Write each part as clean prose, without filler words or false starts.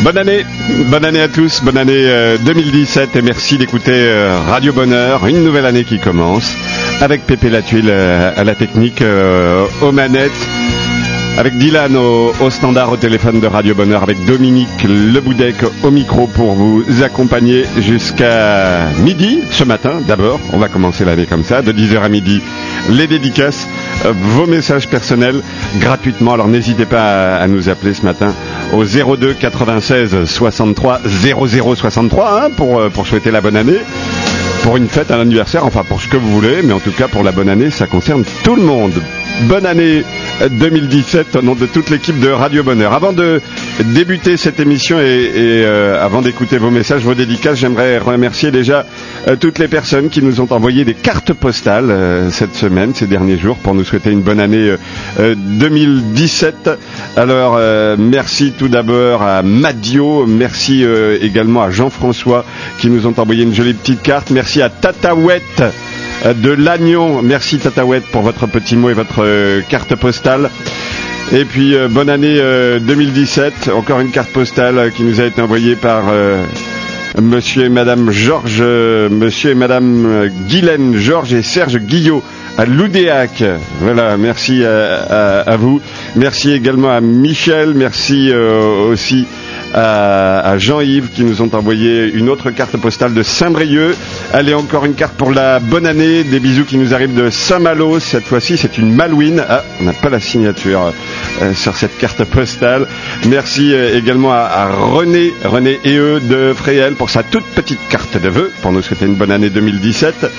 Bonne année à tous, bonne année 2017 et merci d'écouter Radio Bonheur, une nouvelle année qui commence avec Pépé Latuile à la technique, aux manettes, avec Dylan au standard au téléphone de Radio Bonheur, avec Dominique Leboudec au micro pour vous accompagner jusqu'à midi ce matin. D'abord, on va commencer l'année comme ça, de 10h à midi, les dédicaces, vos messages personnels gratuitement. Alors n'hésitez pas à nous appeler ce matin au 02 96 63 00 63 hein, pour souhaiter la bonne année, pour une fête, un anniversaire, enfin pour ce que vous voulez, mais en tout cas pour la bonne année, ça concerne tout le monde. Bonne année 2017 au nom de toute l'équipe de Radio Bonheur. Avant de débuter cette émission et avant d'écouter vos messages, vos dédicaces, j'aimerais remercier déjà toutes les personnes qui nous ont envoyé des cartes postales cette semaine, ces derniers jours, pour nous souhaiter une bonne année 2017. Alors merci tout d'abord à Madio, merci également à Jean-François qui nous ont envoyé une jolie petite carte, merci à Tataouette de Lannion, merci Tataouette pour votre petit mot et votre carte postale. Et puis bonne année 2017, encore une carte postale qui nous a été envoyée par monsieur et madame Georges, monsieur et madame Guylaine Georges et Serge Guillot à Loudéac. Voilà, merci à vous. Merci également à Michel, merci aussi à Jean-Yves qui nous ont envoyé une autre carte postale de Saint-Brieuc. Allez, encore une carte pour la bonne année. Des bisous qui nous arrivent de Saint-Malo. Cette fois-ci, c'est une Malouine. Ah, on n'a pas la signature sur cette carte postale. Merci également à René Eheux de Fréhel pour sa toute petite carte de vœux pour nous souhaiter une bonne année 2017.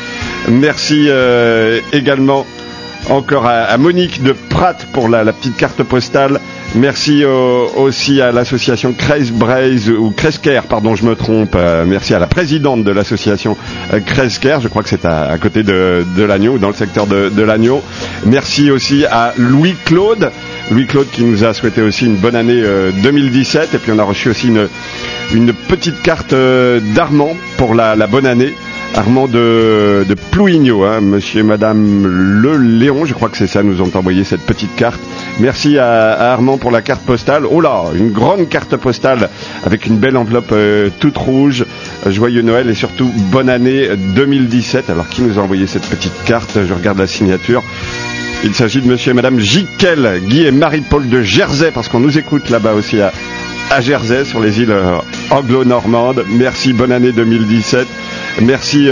Merci également encore à Monique de Prat pour la petite carte postale. Merci aussi à l'association Kreisbreis ou Kresker, pardon, je me trompe. Merci à la présidente de l'association Kresker, je crois que c'est à côté de Lannion, ou dans le secteur de Lannion. Merci aussi à Louis-Claude qui nous a souhaité aussi une bonne année 2017. Et puis on a reçu aussi une petite carte d'Armand pour la bonne année. Armand de Plouigneau, hein, monsieur et madame Le Léon, je crois que c'est ça, nous ont envoyé cette petite carte. Merci à Armand pour la carte postale. Oh là, une grande carte postale avec une belle enveloppe toute rouge. Joyeux Noël et surtout bonne année 2017. Alors qui nous a envoyé cette petite carte? Je regarde la signature. Il s'agit de monsieur et madame Jiquel, Guy et Marie-Paul de Jersey, parce qu'on nous écoute là-bas aussi à Jersey, sur les îles anglo-normandes. Merci, bonne année 2017. Merci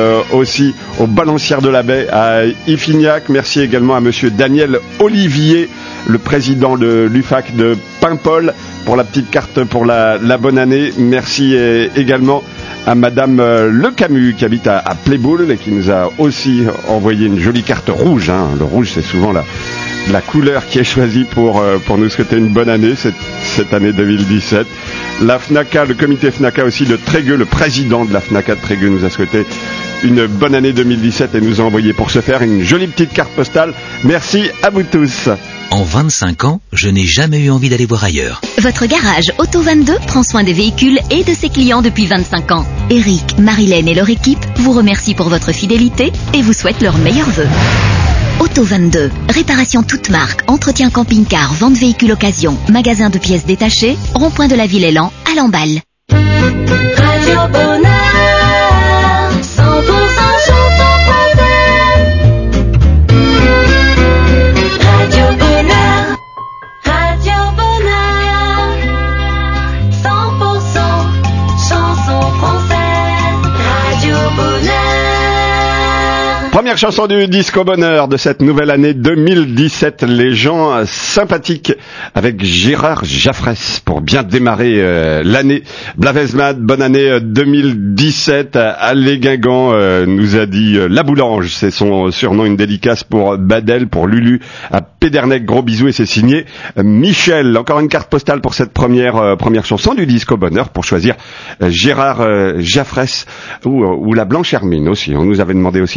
aussi aux Balancières de la Baie, à Iffignac. Merci également à monsieur Daniel Olivier, le président de l'UFAC de Paimpol, pour la petite carte pour la bonne année. Merci également à madame Le Camus qui habite à Playboul et qui nous a aussi envoyé une jolie carte rouge. Hein. Le rouge, c'est souvent la couleur qui est choisie pour nous souhaiter une bonne année cette année 2017. La FNACA, le comité FNACA aussi de Trégueux, le président de la FNACA de Trégueux nous a souhaité une bonne année 2017 et nous a envoyé pour ce faire une jolie petite carte postale. Merci à vous tous. En 25 ans, je n'ai jamais eu envie d'aller voir ailleurs. Votre garage Auto 22 prend soin des véhicules et de ses clients depuis 25 ans. Eric, Marilène et leur équipe vous remercient pour votre fidélité et vous souhaitent leurs meilleurs vœux. Auto 22, réparation toute marque, entretien camping-car, vente véhicules occasion, magasin de pièces détachées, rond-point de la Ville-Élan, à Lamballe. Radio Bonheur, 100% chanson française. Radio Bonheur, Radio Bonheur, 100% chanson française. Radio Bonheur. Première chanson du Disco Bonheur de cette nouvelle année 2017, les gens sympathiques avec Gérard Jaffrès pour bien démarrer l'année. Blavezmad, bonne année 2017. Allez Guingamp nous a dit La Boulange, c'est son surnom, une dédicace pour Badel, pour Lulu, à Pédernec, gros bisous et c'est signé Michel. Encore une carte postale pour cette première chanson du Disco Bonheur pour choisir Gérard Jaffrès ou la Blanche Hermine aussi. On nous avait demandé aussi la Blanche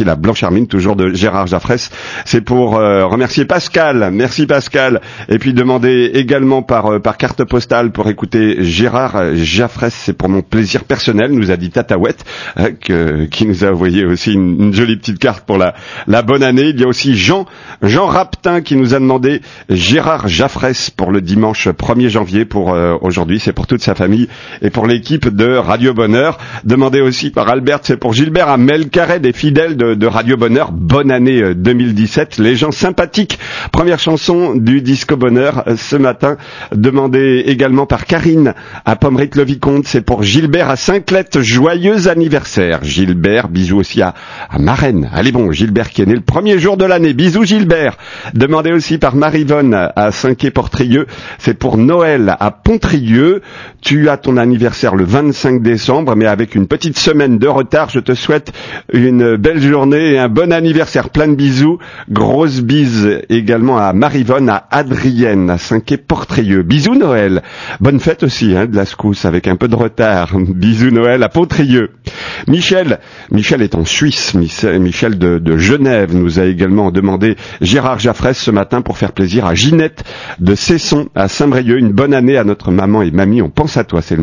termine toujours de Gérard Jaffresse. C'est pour remercier Pascal. Merci Pascal. Et puis demander également par carte postale pour écouter Gérard Jaffresse. C'est pour mon plaisir personnel, nous a dit Tataouette, qui nous a envoyé aussi une jolie petite carte pour la bonne année. Il y a aussi Jean Raptin qui nous a demandé Gérard Jaffresse pour le dimanche 1er janvier pour aujourd'hui. C'est pour toute sa famille et pour l'équipe de Radio Bonheur. Demandé aussi par Albert, c'est pour Gilbert à Melcarré, des fidèles de Radio Bonheur. Bonne année 2017. Les gens sympathiques. Première chanson du Disco Bonheur ce matin. Demandé également par Karine à Pommery-le-Vicomte. C'est pour Gilbert à Saint-Clette. Joyeux anniversaire. Gilbert, bisous aussi à Marraine. Allez bon, Gilbert qui est né le premier jour de l'année. Bisous Gilbert. Demandé aussi par Marie-Vonne à Saint-Quay-Portrieux. C'est pour Noël à Pontrieux. Tu as ton anniversaire le 25 décembre, mais avec une petite semaine de retard. Je te souhaite une belle journée et un bon anniversaire. Plein de bisous. Grosse bise également à Marie-Vonne, à Adrienne, à Saint-Quay-Portrieux. Bisous Noël. Bonne fête aussi, de la secousse avec un peu de retard. Bisous Noël à Pontrieux. Michel est en Suisse. Michel de Genève nous a également demandé Gérard Jaffresse ce matin pour faire plaisir à Ginette de Cesson à Saint-Brieuc. Une bonne année à notre maman et mamie. On pense à toi. C'est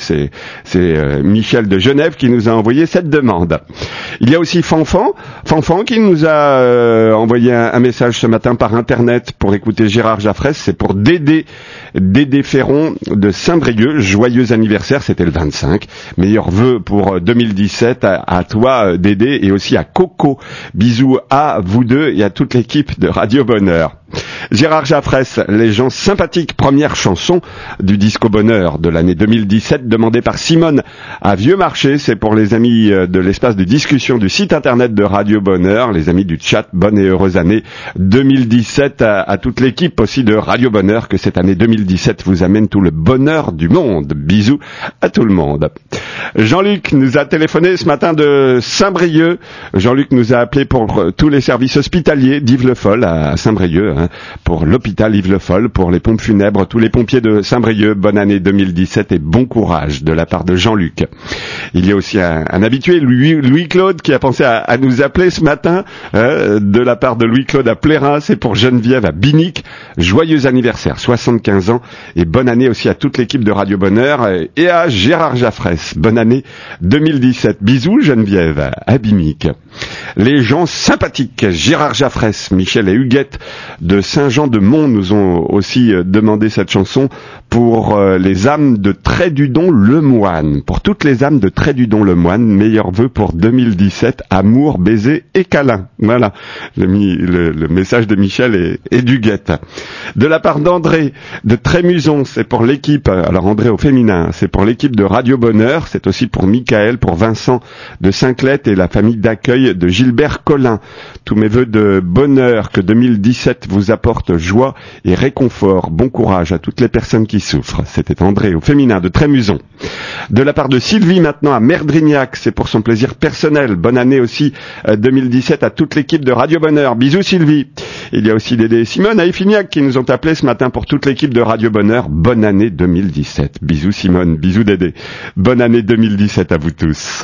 Michel de Genève qui nous a envoyé cette demande. Il y a aussi Fanfan qui nous a envoyé un message ce matin par internet pour écouter Gérard Jaffresse. C'est pour Dédé Ferron de Saint-Brieuc. Joyeux anniversaire, c'était le 25. Meilleurs vœux pour 2017 à toi Dédé et aussi à Coco. Bisous à vous deux et à toute l'équipe de Radio Bonheur. Gérard Jaffresse, les gens sympathiques, première chanson du Disco Bonheur de l'année 2017, demandée par Simone à Vieux Marché. C'est pour les amis de l'espace de discussion du site internet de Radio Bonheur, les amis du chat. Bonne et heureuse année 2017 à toute l'équipe aussi de Radio Bonheur, que cette année 2017 vous amène tout le bonheur du monde. Bisous à tout le monde. Jean-Luc nous a téléphoné ce matin de Saint-Brieuc. Jean-Luc nous a appelé pour tous les services hospitaliers d'Yves-le-Foll à Saint-Brieuc, pour l'hôpital Yves-le-Foll, pour les pompes funèbres, tous les pompiers de Saint-Brieuc. Bonne année 2017 et bon courage de la part de Jean-Luc. Il y a aussi un habitué, Louis-Claude, qui a pensé à nous appeler ce matin, de la part de Louis-Claude à Plérin. C'est pour Geneviève à Binic. Joyeux anniversaire, 75 ans, et bonne année aussi à toute l'équipe de Radio Bonheur et à Gérard Jaffresse. Bonne année 2017. Bisous Geneviève à Binic. Les gens sympathiques, Gérard Jaffresse, Michel et Huguette de Saint-Jean-de-Mont nous ont aussi demandé cette chanson pour les âmes de Trédudon-le-Moine. Pour toutes les âmes de Trédudon-le-Moine, meilleurs vœux pour 2017, amour, baiser et câlin. Voilà, j'ai mis le message de Michel et d'Huguette. De la part d'André de Trémuson, c'est pour l'équipe, alors André au féminin, c'est pour l'équipe de Radio Bonheur, c'est aussi pour Michael, pour Vincent de Saint-Clette et la famille d'accueil de Gilbert Collin. Tous mes vœux de bonheur, que 2017 vous apporte joie et réconfort. Bon courage à toutes les personnes qui souffrent. C'était André au féminin de Trémuson. De la part de Sylvie maintenant à Merdrignac, c'est pour son plaisir personnel. Bonne année aussi 2017 à toute l'équipe de Radio Bonheur. Bisous Sylvie. Il y a aussi Dédé et Simone à Effignac qui nous ont appelés ce matin pour toute l'équipe de Radio Bonheur. Bonne année 2017. Bisous Simone, bisous Dédé. Bonne année 2017 à vous tous.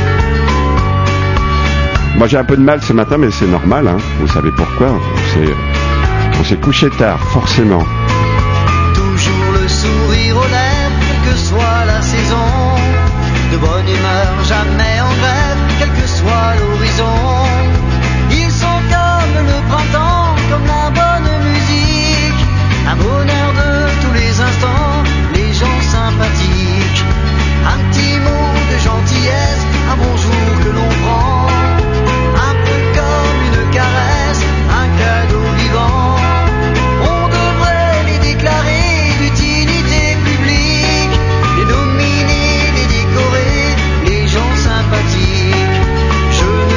Moi j'ai un peu de mal ce matin, mais c'est normal, vous savez pourquoi. On s'est couché tard, forcément. Toujours le sourire aux lèvres, quelle que soit la saison. De bonne humeur, jamais en grève, quel que soit l'horizon. Ils sont comme le printemps, comme la bonne musique. Un bonheur de tous les instants, les gens sympathiques. Un petit mot de gentillesse, un bonjour que l'on prend. Un peu comme une caresse, un cadeau vivant. On devrait les déclarer d'utilité publique, les nominer, les décorer, les gens sympathiques. Je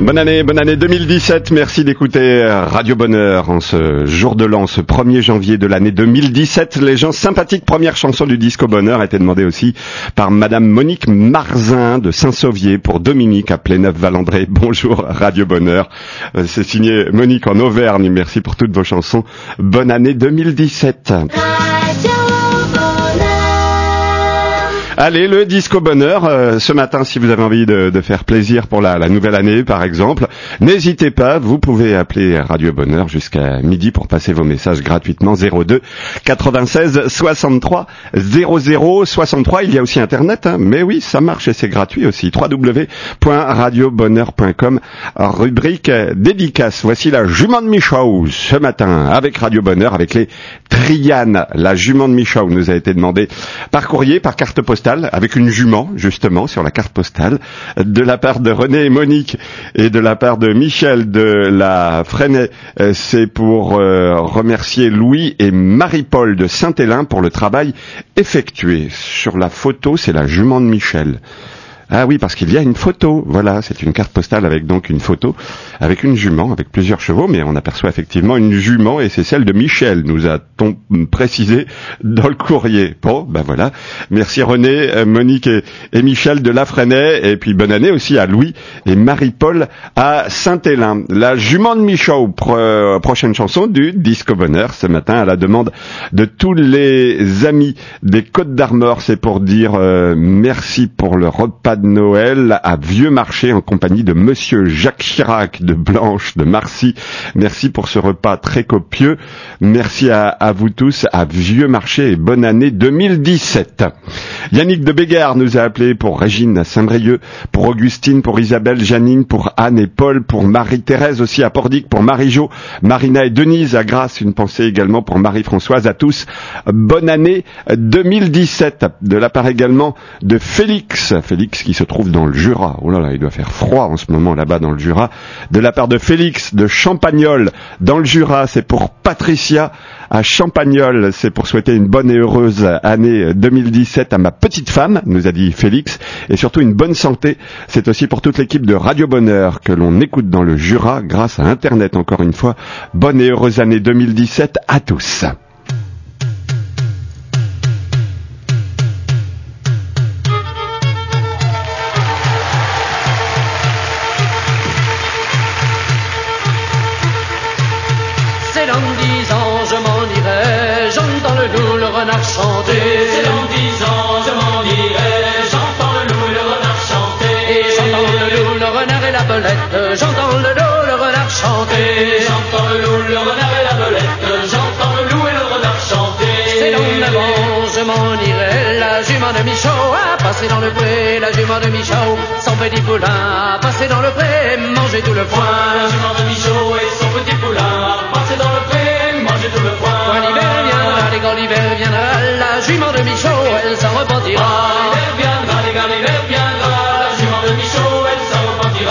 Bonne année 2017. Merci d'écouter Radio Bonheur en ce jour de l'an, ce 1er janvier de l'année 2017. Les gens sympathiques, première chanson du Disco Bonheur, a été demandée aussi par Madame Monique Marzin de Saint-Sauvier pour Dominique à Pléneuf-Valandré. Bonjour Radio Bonheur. C'est signé Monique en Auvergne. Merci pour toutes vos chansons. Bonne année 2017. Allez, le Disco Bonheur, ce matin, si vous avez envie de faire plaisir pour la nouvelle année, par exemple, n'hésitez pas, vous pouvez appeler Radio Bonheur jusqu'à midi pour passer vos messages gratuitement, 02 96 63 00 63. Il y a aussi Internet, hein, mais oui, ça marche et c'est gratuit aussi, www.radiobonheur.com, rubrique dédicace. Voici la jument de Michaud, ce matin, avec Radio Bonheur, avec les Trianes. La jument de Michaud nous a été demandée par courrier, par carte postale, avec une jument, justement, sur la carte postale, de la part de René et Monique, et de la part de Michel de la Fresnaye. C'est pour remercier Louis et Marie-Paul de Saint-Hélin pour le travail effectué. Sur la photo, c'est la jument de Michel. Ah oui, parce qu'il y a une photo, voilà, c'est une carte postale avec donc une photo, avec une jument, avec plusieurs chevaux, mais on aperçoit effectivement une jument et c'est celle de Michel, nous a-t-on précisé dans le courrier. Bon, ben voilà, merci René, Monique et Michel de la Fresnaye, et puis bonne année aussi à Louis et Marie-Paul à Saint-Hélin. La jument de Michaud, prochaine chanson du Disco Bonheur, ce matin à la demande de tous les amis des Côtes d'Armor, c'est pour dire merci pour le repas de Noël à Vieux Marché en compagnie de Monsieur Jacques Chirac de Blanche de Marcy. Merci pour ce repas très copieux. Merci à vous tous à Vieux Marché et bonne année 2017. Yannick de Bégard nous a appelé pour Régine à Saint-Brieuc, pour Augustine, pour Isabelle, Janine, pour Anne et Paul, pour Marie-Thérèse aussi à Pordic, pour Marie-Jo, Marina et Denise à Grasse. Une pensée également pour Marie-Françoise. À tous, bonne année 2017. De la part également de Félix qui se trouve dans le Jura. Oh là là, il doit faire froid en ce moment là-bas dans le Jura. De la part de Félix de Champagnole dans le Jura, c'est pour Patricia à Champagnole, c'est pour souhaiter une bonne et heureuse année 2017 à ma petite femme, nous a dit Félix, et surtout une bonne santé. C'est aussi pour toute l'équipe de Radio Bonheur que l'on écoute dans le Jura grâce à Internet encore une fois. Bonne et heureuse année 2017 à tous. Chanter. C'est dans 10 ans, je m'en irai. J'entends le loup et le renard chanter. Et j'entends le loup, le renard et la belette. J'entends le loup, le renard chanter. J'entends le loup, le renard et la belette. J'entends le loup et le renard chanter. C'est dans 9 ans, je m'en irai. La jument de Michaud a passé dans le pré. La jument de Michaud, son petit poulain a passé dans le pré. Manger tout le foin. La jument de Michaud et son petit poulain a passé dans le pré. Manger tout le foin. Quand l'hiver viendra, et quand l'hiver viendra, la jument de Michaud, elle s'en repentira. L'hiver viendra, et quand l'hiver viendra, la jument de Michaud, elle s'en repentira.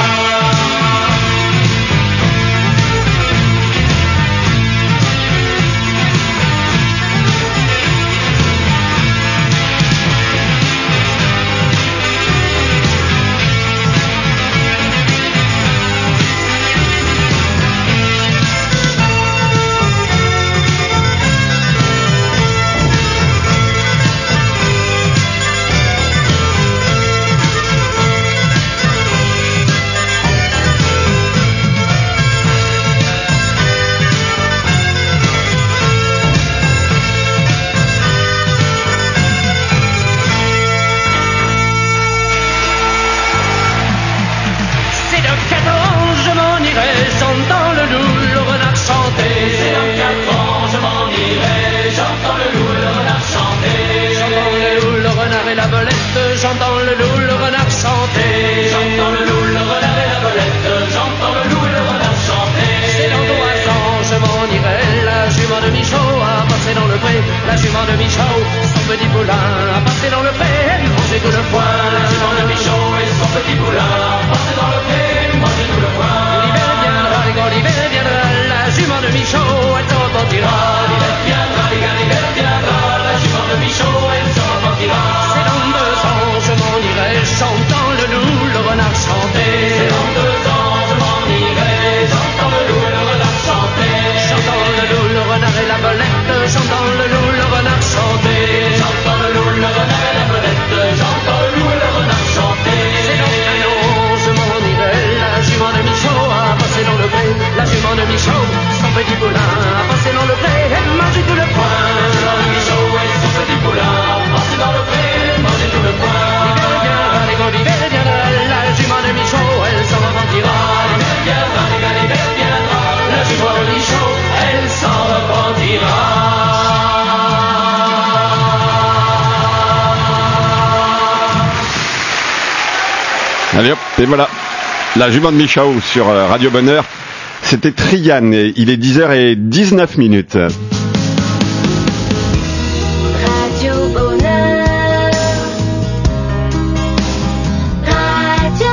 Allez hop, et voilà. La jument de Michao sur Radio Bonheur. C'était Trian et il est 10h19. Radio Bonheur. Radio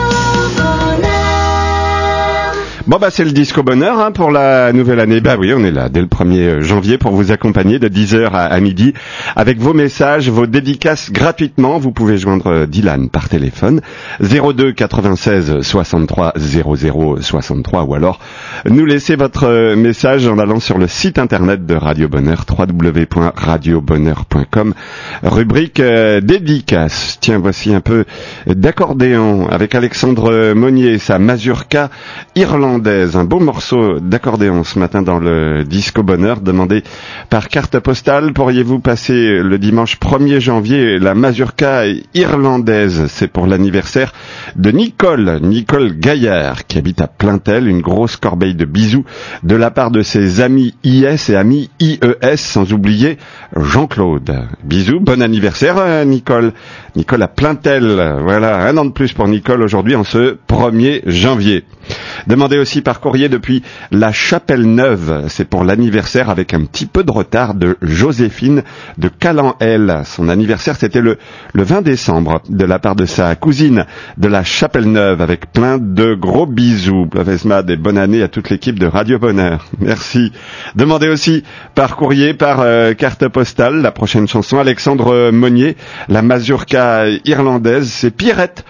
Bonheur. Bon bah c'est le disco bonheur hein, pour la nouvelle année. Bah oui, on est là dès le 1er janvier pour vous accompagner de 10h à midi avec vos messages, vos dédicaces gratuitement. Vous pouvez joindre Dylan par téléphone 02 96 63 00 63 ou alors nous laisser votre message en allant sur le site internet de Radio Bonheur www.radiobonheur.com rubrique dédicace. Tiens, voici un peu d'accordéon avec Alexandre Monnier, sa mazurka irlandaise. Un beau morceau d'accordéon ce matin dans le Disco Bonheur, demandé par carte postale. Pourriez-vous passer le dimanche 1er janvier la mazurka irlandaise? C'est pour l'anniversaire de Nicole Gaillard, qui habite à Plaintel. Une grosse corbeille de bisous de la part de ses amis IS et amis IES, sans oublier Jean-Claude. Bisous, bon anniversaire Nicole. Nicole à Plaintel. Voilà, un an de plus pour Nicole aujourd'hui en ce 1er janvier. Demandez aussi par courrier depuis la Chapelle-Neuve. C'est pour l'anniversaire avec un petit peu de retard de Joséphine de Calan-L. Son anniversaire c'était le 20 décembre de la part de sa cousine de la Chapelle-Neuve avec plein de gros bisous. Blavesmad et bonne année à toute l'équipe de Radio Bonheur. Merci. Demandez aussi par courrier, par carte postale, la prochaine chanson Alexandre Monnier, la mazurka irlandaise. C'est Pierrette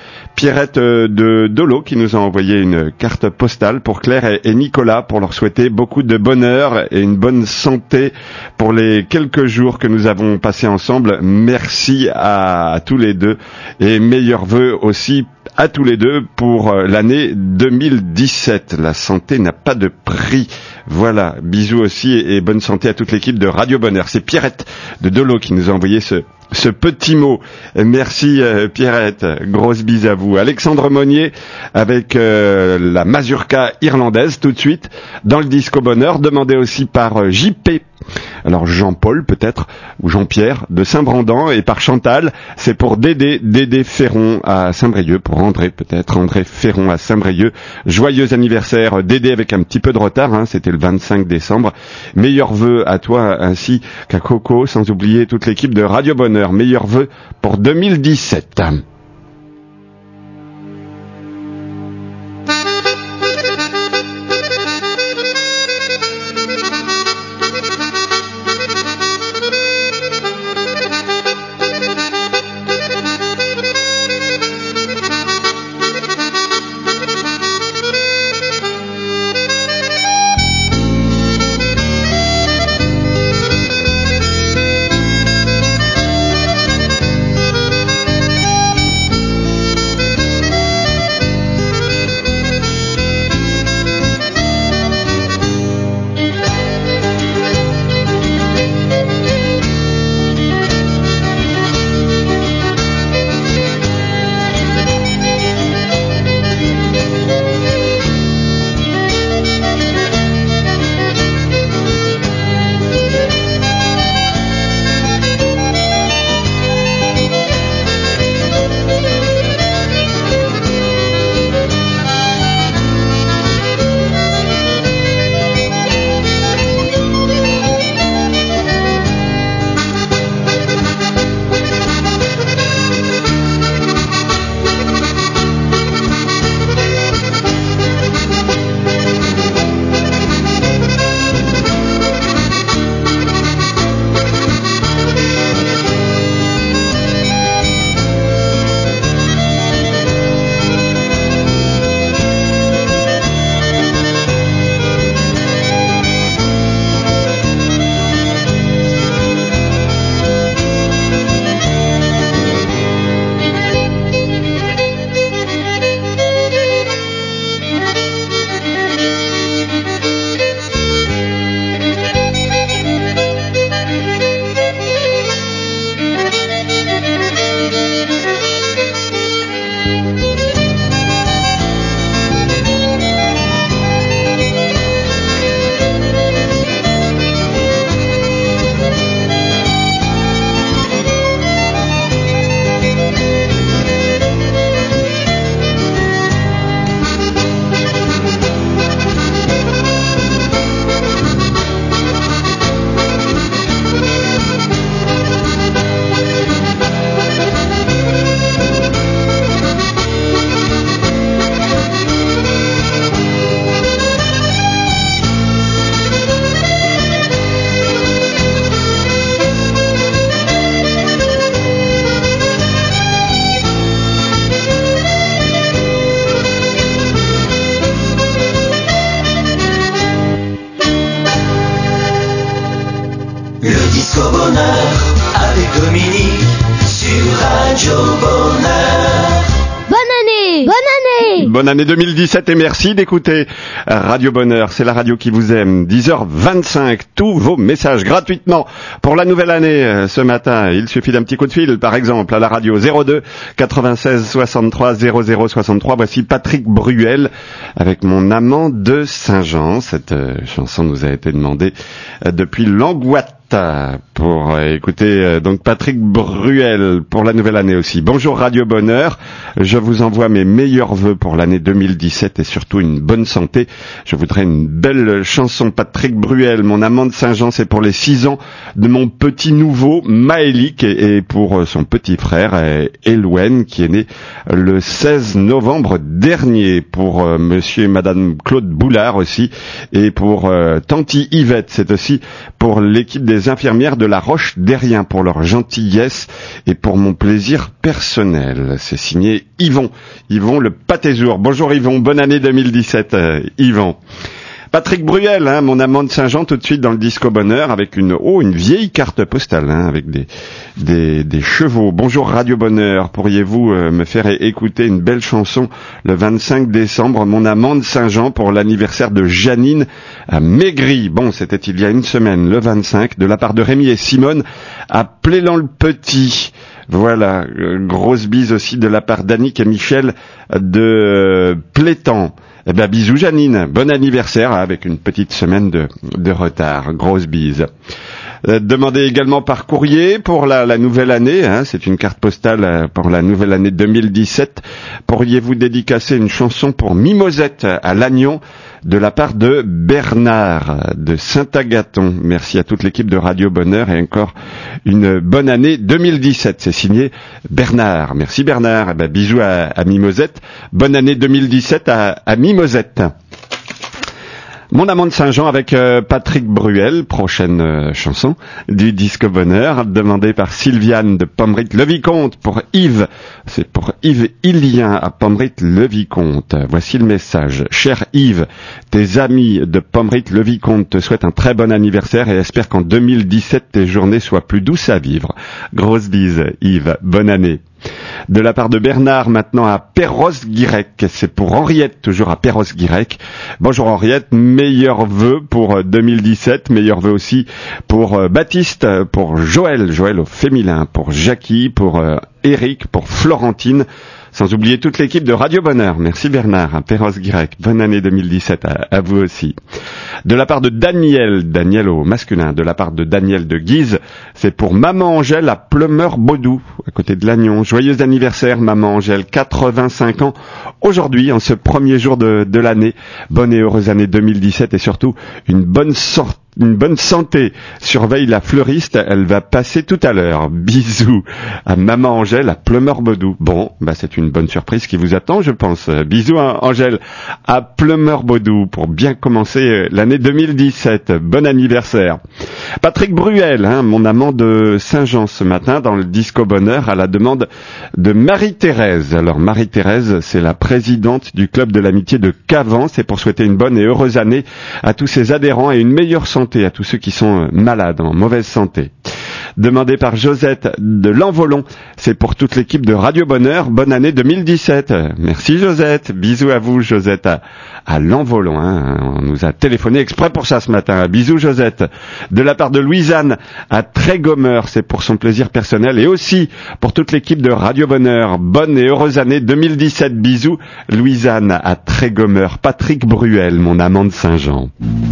de Dolo qui nous a envoyé une carte postale pour Claire et Nicolas pour leur souhaiter beaucoup de bonheur et une bonne santé pour les quelques jours que nous avons passés ensemble. Merci à tous les deux et meilleurs vœux aussi à tous les deux pour l'année 2017. La santé n'a pas de prix. Voilà, bisous aussi et bonne santé à toute l'équipe de Radio Bonheur. C'est Pierrette de Dolo qui nous a envoyé ce petit mot. Merci Pierrette, grosse bise à vous. Alexandre Monnier avec la mazurka irlandaise tout de suite dans le Disco Bonheur, demandé aussi par JP. Alors Jean-Paul peut-être, ou Jean-Pierre de Saint-Brandan, et par Chantal, c'est pour Dédé Ferron à Saint-Brieuc, pour André peut-être, André Ferron à Saint-Brieuc. Joyeux anniversaire Dédé avec un petit peu de retard, hein, c'était le 25 décembre. Meilleurs vœux à toi ainsi qu'à Coco, sans oublier toute l'équipe de Radio Bonheur. Meilleurs vœux pour 2017. bonne année 2017 et merci d'écouter Radio Bonheur, c'est la radio qui vous aime. 10h25, tous vos messages gratuitement pour la nouvelle année. Ce matin, il suffit d'un petit coup de fil, par exemple, à la radio 02 96 63 00 63. Voici Patrick Bruel avec Mon amant de Saint-Jean. Cette chanson nous a été demandée depuis Langouate. Pour écouter donc Patrick Bruel pour la nouvelle année aussi. Bonjour Radio Bonheur, je vous envoie mes meilleurs vœux pour l'année 2017 et surtout une bonne santé. Je voudrais une belle chanson. Patrick Bruel, Mon amant de Saint-Jean, c'est pour les 6 ans de mon petit nouveau Maëlik et pour son petit frère Elouen qui est né le 16 novembre dernier. Pour monsieur et madame Claude Boulard aussi et pour tanti Yvette, c'est aussi pour l'équipe des infirmières de la Roche-Derrien pour leur gentillesse et pour mon plaisir personnel. C'est signé Yvon. Yvon le Pâtéjour. Bonjour Yvon, bonne année 2017 Yvon. Patrick Bruel, mon amant de Saint-Jean, tout de suite dans le disco bonheur avec une vieille carte postale avec des chevaux. Bonjour Radio Bonheur, pourriez-vous me faire écouter une belle chanson le 25 décembre, Mon amant de Saint-Jean pour l'anniversaire de Janine à Maigry. Bon, c'était il y a une semaine, le 25, de la part de Rémi et Simone à Plélan-le-Petit. Voilà, grosse bise aussi de la part d'Annick et Michel de Plétan. Eh ben, bisous Janine, bon anniversaire avec une petite semaine de retard, grosse bise. Demandez également par courrier pour la nouvelle année, c'est une carte postale pour la nouvelle année 2017. Pourriez-vous dédicacer une chanson pour Mimosette à Lannion de la part de Bernard de Saint-Agathon. Merci à toute l'équipe de Radio Bonheur et encore une bonne année 2017. C'est signé Bernard. Merci Bernard. Eh ben, bisous à Mimosette. Bonne année 2017 à Mimosette. Mon amant de Saint-Jean avec Patrick Bruel, prochaine chanson du disque bonheur, demandée par Sylviane de Pommerit-le-Vicomte pour Yves. C'est pour Yves Ilien à Pommerit-le-Vicomte. Voici le message. Cher Yves, tes amis de Pommerit-le-Vicomte te souhaitent un très bon anniversaire et espèrent qu'en 2017 tes journées soient plus douces à vivre. Grosse bise Yves, bonne année. De la part de Bernard, maintenant à Perros-Guirec. C'est pour Henriette, toujours à Perros-Guirec. Bonjour Henriette, meilleurs vœux pour 2017, meilleurs vœux aussi pour Baptiste, pour Joël au féminin, pour Jackie, pour Eric, pour Florentine, sans oublier toute l'équipe de Radio Bonheur. Merci Bernard, à Perros-Guirec. Bonne année 2017 à vous aussi. De la part de Daniel au masculin, de la part de Daniel de Guise, c'est pour Maman Angèle à Pleumeur-Baudou, à côté de Lannion. Joyeux anniversaire Maman Angèle, 85 ans aujourd'hui, en ce premier jour de l'année. Bonne et heureuse année 2017 et surtout une bonne santé. Surveille la fleuriste, elle va passer tout à l'heure. Bisous à Maman Angèle à Pleumeur-Baudou. Bon, c'est une bonne surprise qui vous attend, je pense. Bisous à Angèle à Pleumeur-Baudou pour bien commencer l'année 2017. Bon anniversaire. Patrick Bruel, mon amant de Saint-Jean ce matin dans le disco bonheur à la demande de Marie-Thérèse. Alors Marie-Thérèse, c'est la présidente du club de l'amitié de Cavan. C'est pour souhaiter une bonne et heureuse année à tous ses adhérents et une meilleure santé à tous ceux qui sont malades, en mauvaise santé. Demandé par Josette de L'Envolon, c'est pour toute l'équipe de Radio Bonheur. Bonne année 2017. Merci Josette. Bisous à vous Josette à L'Envolon. On nous a téléphoné exprès pour ça ce matin. Bisous Josette. De la part de Louisanne à Trégomer, c'est pour son plaisir personnel et aussi pour toute l'équipe de Radio Bonheur. Bonne et heureuse année 2017. Bisous Louisanne à Trégomer. Patrick Bruel, mon amant de Saint-Jean.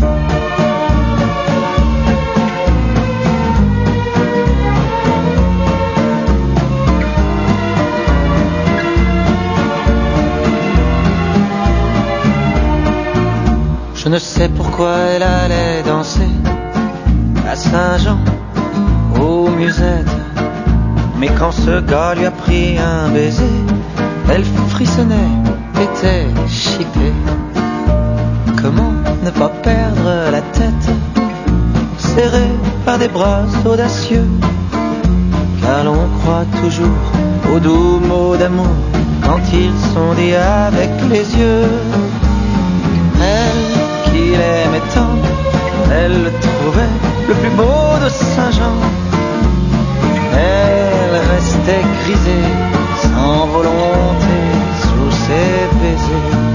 Je ne sais pourquoi elle allait danser à Saint-Jean, aux musettes. Mais quand ce gars lui a pris un baiser, elle frissonnait, était chippée. Comment ne pas perdre la tête, serrée par des bras audacieux, car l'on croit toujours aux doux mots d'amour quand ils sont dits avec les yeux. Elle qu'il aimait tant, elle le trouvait le plus beau de Saint-Jean. Elle restait grisée, sans volonté, sous ses baisers.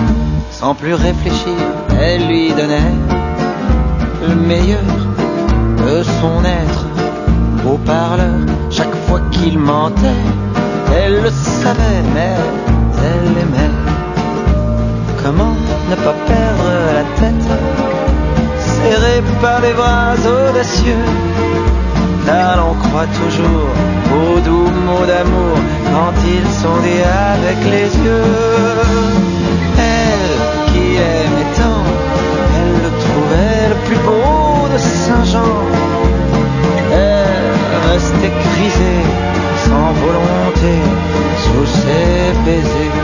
sans plus réfléchir, elle lui donnait le meilleur de son être. Au parleur, chaque fois qu'il mentait, elle le savait, mais elle aimait. Comment ne pas perdre la tête, serré par les bras audacieux, car l'on croit toujours aux doux mots d'amour quand ils sont dits avec les yeux. Elle qui aimait tant, elle le trouvait le plus beau de Saint-Jean. Elle restait grisée, sans volonté, sous ses baisers.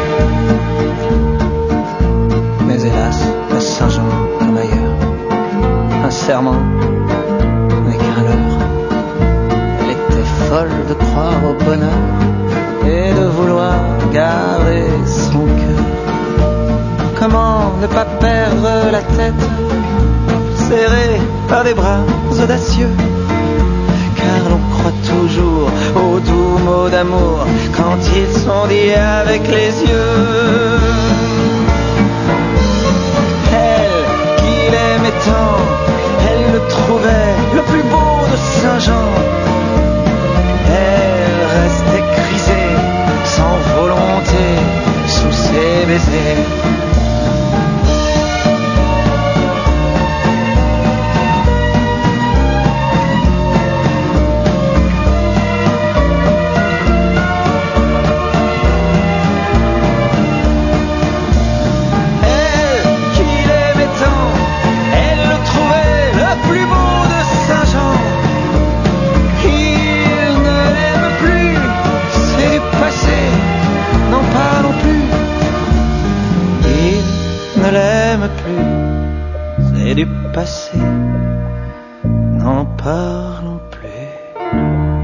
Mais hélas, à Saint-Jean comme ailleurs, un serment n'est qu'un leurre. Elle était folle de croire au bonheur et de vouloir garder son cœur. Comment ne pas perdre la tête, serré par des bras audacieux, car l'on croit toujours aux doux mots d'amour quand ils sont dits avec les yeux. Elle qu'il aimait tant, elle le trouvait le plus beau de Saint-Jean. Elle restait grisée, sans volonté, sous ses baisers. Et du passé, n'en parlons plus.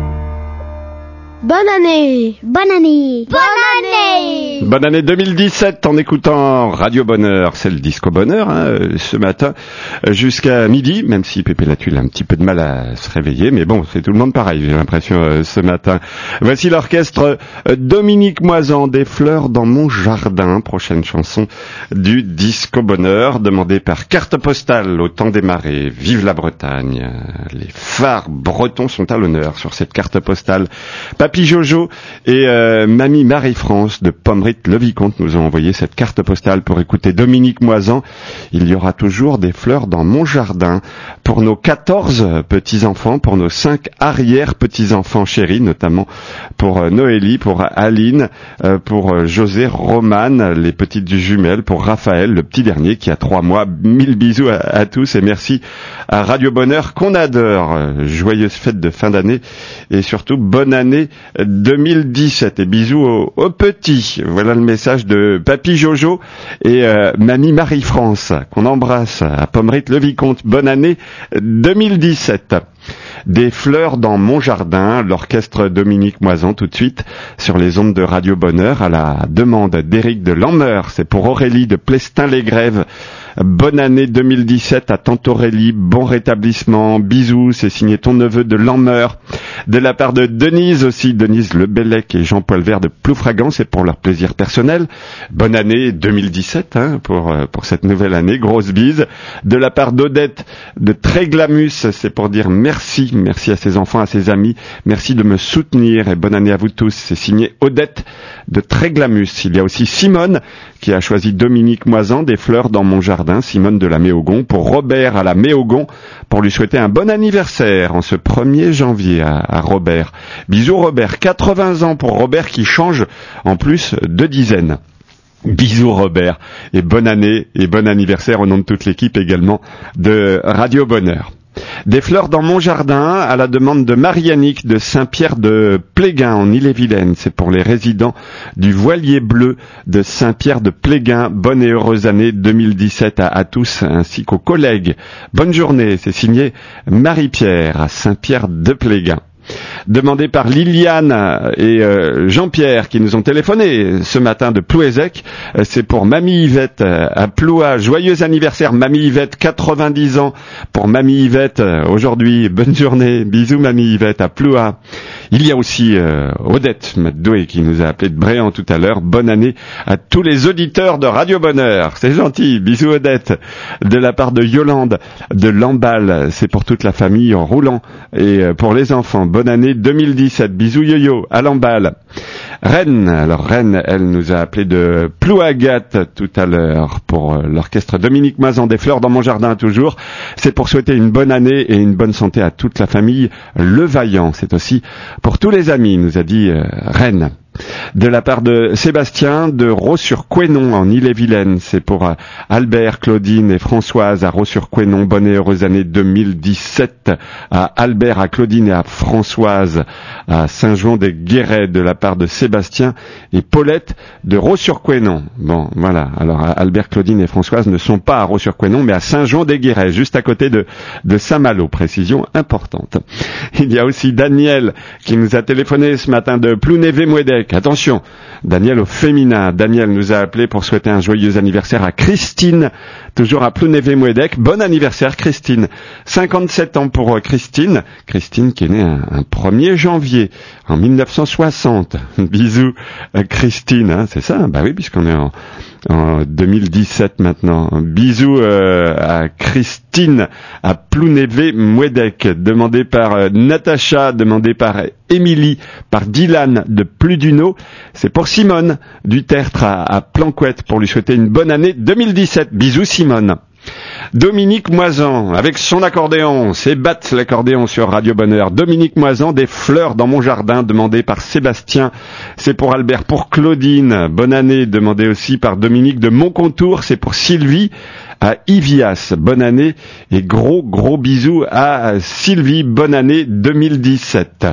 Bonne année! Bonne année! Bonne année! Bonne année 2017 en écoutant Radio Bonheur, c'est le disco bonheur ce matin jusqu'à midi, même si Pépé Latuile a un petit peu de mal à se réveiller, mais bon, c'est tout le monde pareil, j'ai l'impression ce matin. Voici l'orchestre Dominique Moisan, Des fleurs dans mon jardin, prochaine chanson du disco bonheur, demandée par carte postale au temps des marées. Vive la Bretagne! Les phares bretons sont à l'honneur sur cette carte postale. Papy Jojo et Mamie Marie-France de Pommerit-le-Vicomte nous ont envoyé cette carte postale pour écouter Dominique Moisan. Il y aura toujours des fleurs dans mon jardin pour nos 14 petits-enfants, pour nos 5 arrière-petits-enfants chéris, notamment pour Noélie, pour Aline, pour José, Romane, les petites jumelles, pour Raphaël, le petit dernier qui a 3 mois. 1000 bisous à tous et merci à Radio Bonheur qu'on adore. Joyeuse fête de fin d'année et surtout bonne année 2017 et bisous aux petits. Voilà le message de Papy Jojo et Mamie Marie-France qu'on embrasse à Pommerit-le-Vicomte. Bonne année 2017. Des fleurs dans mon jardin, l'orchestre Dominique Moisan tout de suite sur les ondes de Radio Bonheur à la demande d'Éric de Lameur. C'est pour Aurélie de Plestin-les-Grèves. Bonne année 2017 à tante Aurélie, bon rétablissement, bisous, c'est signé ton neveu de Lameur. De la part de Denise aussi, Denise Lebellec et Jean-Paul Vert de Ploufragan, c'est pour leur plaisir personnel. Bonne année 2017 pour cette nouvelle année, grosse bise. De la part d'Odette de Tréglamus, c'est pour dire merci à ses enfants, à ses amis, merci de me soutenir et bonne année à vous tous. C'est signé Odette de Tréglamus. Il y a aussi Simone qui a choisi Dominique Moisan, Des fleurs dans mon jardin, Simone de la Méogon, pour Robert à la Méogon, pour lui souhaiter un bon anniversaire en ce 1er janvier à Robert. Bisous Robert, 80 ans pour Robert qui change en plus de dizaines. Bisous Robert et bonne année et bon anniversaire au nom de toute l'équipe également de Radio Bonheur. Des fleurs dans mon jardin à la demande de Marie-Annick de Saint-Pierre de Pléguin en Ille-et-Vilaine. C'est pour les résidents du Voilier Bleu de Saint-Pierre de Pléguin. Bonne et heureuse année 2017 à tous ainsi qu'aux collègues. Bonne journée, c'est signé Marie-Pierre à Saint-Pierre de Pléguin. Demandé par Liliane et Jean-Pierre qui nous ont téléphoné ce matin de Plouézec. C'est pour Mamie Yvette à Ploua. Joyeux anniversaire Mamie Yvette, 90 ans pour Mamie Yvette aujourd'hui. Bonne journée, bisous Mamie Yvette à Ploua. Il y a aussi Odette Madoué qui nous a appelé de Bréant tout à l'heure. Bonne année à tous les auditeurs de Radio Bonheur. C'est gentil. Bisous Odette. De la part de Yolande de Lamballe. C'est pour toute la famille en roulant et pour les enfants. Bonne année 2017. Bisous Yo-Yo à Lamballe. Rennes. Alors Rennes, elle nous a appelé de Plouagat tout à l'heure pour l'orchestre Dominique Mazan des Fleurs dans mon jardin toujours. C'est pour souhaiter une bonne année et une bonne santé à toute la famille Levaillant. C'est aussi pour tous les amis, nous a dit Rennes. De la part de Sébastien de Raux-sur-Couesnon en Ille-et-Vilaine. C'est pour Albert, Claudine et Françoise à Raux-sur-Couesnon. Bonne et heureuse année 2017 à Albert, à Claudine et à Françoise à Saint-Jean-des-Guérets de la part de Sébastien et Paulette de Raux-sur-Couesnon. Bon, voilà. Alors Albert, Claudine et Françoise ne sont pas à Raux-sur-Couesnon mais à Saint-Jean-des-Guérets, juste à côté de Saint-Malo. Précision importante. Il y a aussi Daniel qui nous a téléphoné ce matin de Plounévé-Mouédec. Attention, Daniel au féminin. Daniel nous a appelé pour souhaiter un joyeux anniversaire à Christine, toujours à Plounévé-Mouédec. Bon anniversaire Christine. 57 ans pour Christine. Christine qui est née un 1er janvier en 1960. Bisous Christine, hein, c'est ça? Bah oui, puisqu'on est en 2017 maintenant. Bisous à Christine à Plounévé-Mouédec, demandé par Natacha, demandé par Émilie, par Dylan de Pludunot. C'est pour Simone du Tertre à Planquette pour lui souhaiter une bonne année 2017. Bisous Simone. Dominique Moisan avec son accordéon, c'est batte l'accordéon sur Radio Bonheur. Dominique Moisan des Fleurs dans mon jardin, demandé par Sébastien. C'est pour Albert, pour Claudine. Bonne année, demandé aussi par Dominique de Montcontour. C'est pour Sylvie à Ivias. Bonne année et gros bisous à Sylvie. Bonne année 2017.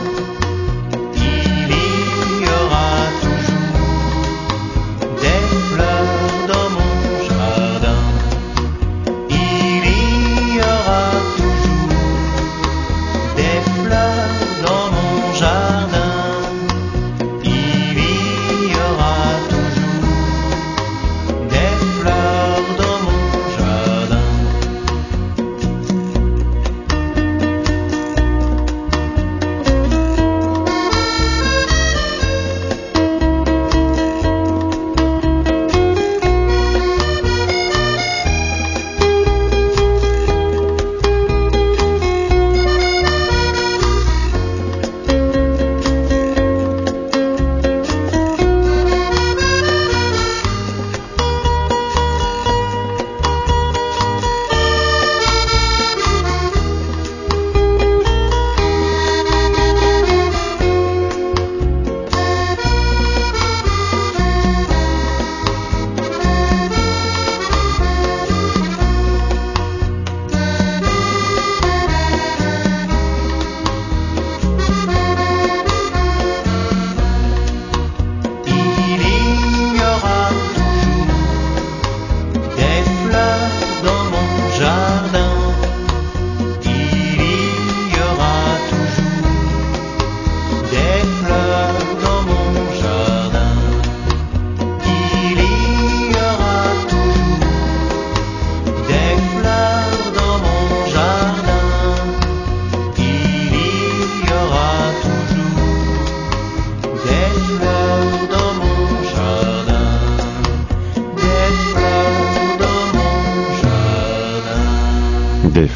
Des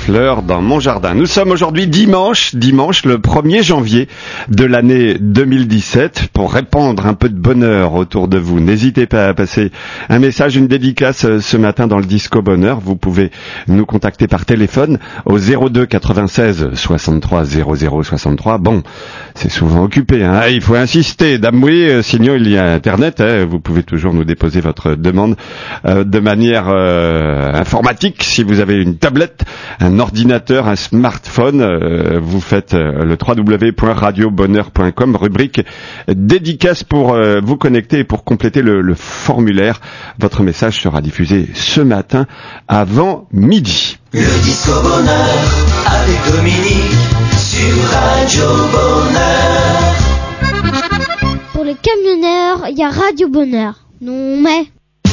fleurs dans mon jardin. Nous sommes aujourd'hui dimanche le 1er janvier de l'année 2017. Pour répandre un peu de bonheur autour de vous, n'hésitez pas à passer un message, une dédicace ce matin dans le Disco Bonheur. Vous pouvez nous contacter par téléphone au 02 96 63 00 63. Bon, c'est souvent occupé, hein. Il faut insister, dame oui, sinon il y a Internet, hein. Vous pouvez toujours nous déposer votre demande de manière informatique. Si vous avez une tablette, un ordinateur, un smartphone, vous faites le www.radiobonheur.com, rubrique dédicace pour vous connecter et pour compléter le formulaire. Votre message sera diffusé ce matin avant midi. Le Disco Bonheur avec Dominique sur Radio Bonheur. Pour les camionneurs, il y a Radio Bonheur. Non mais...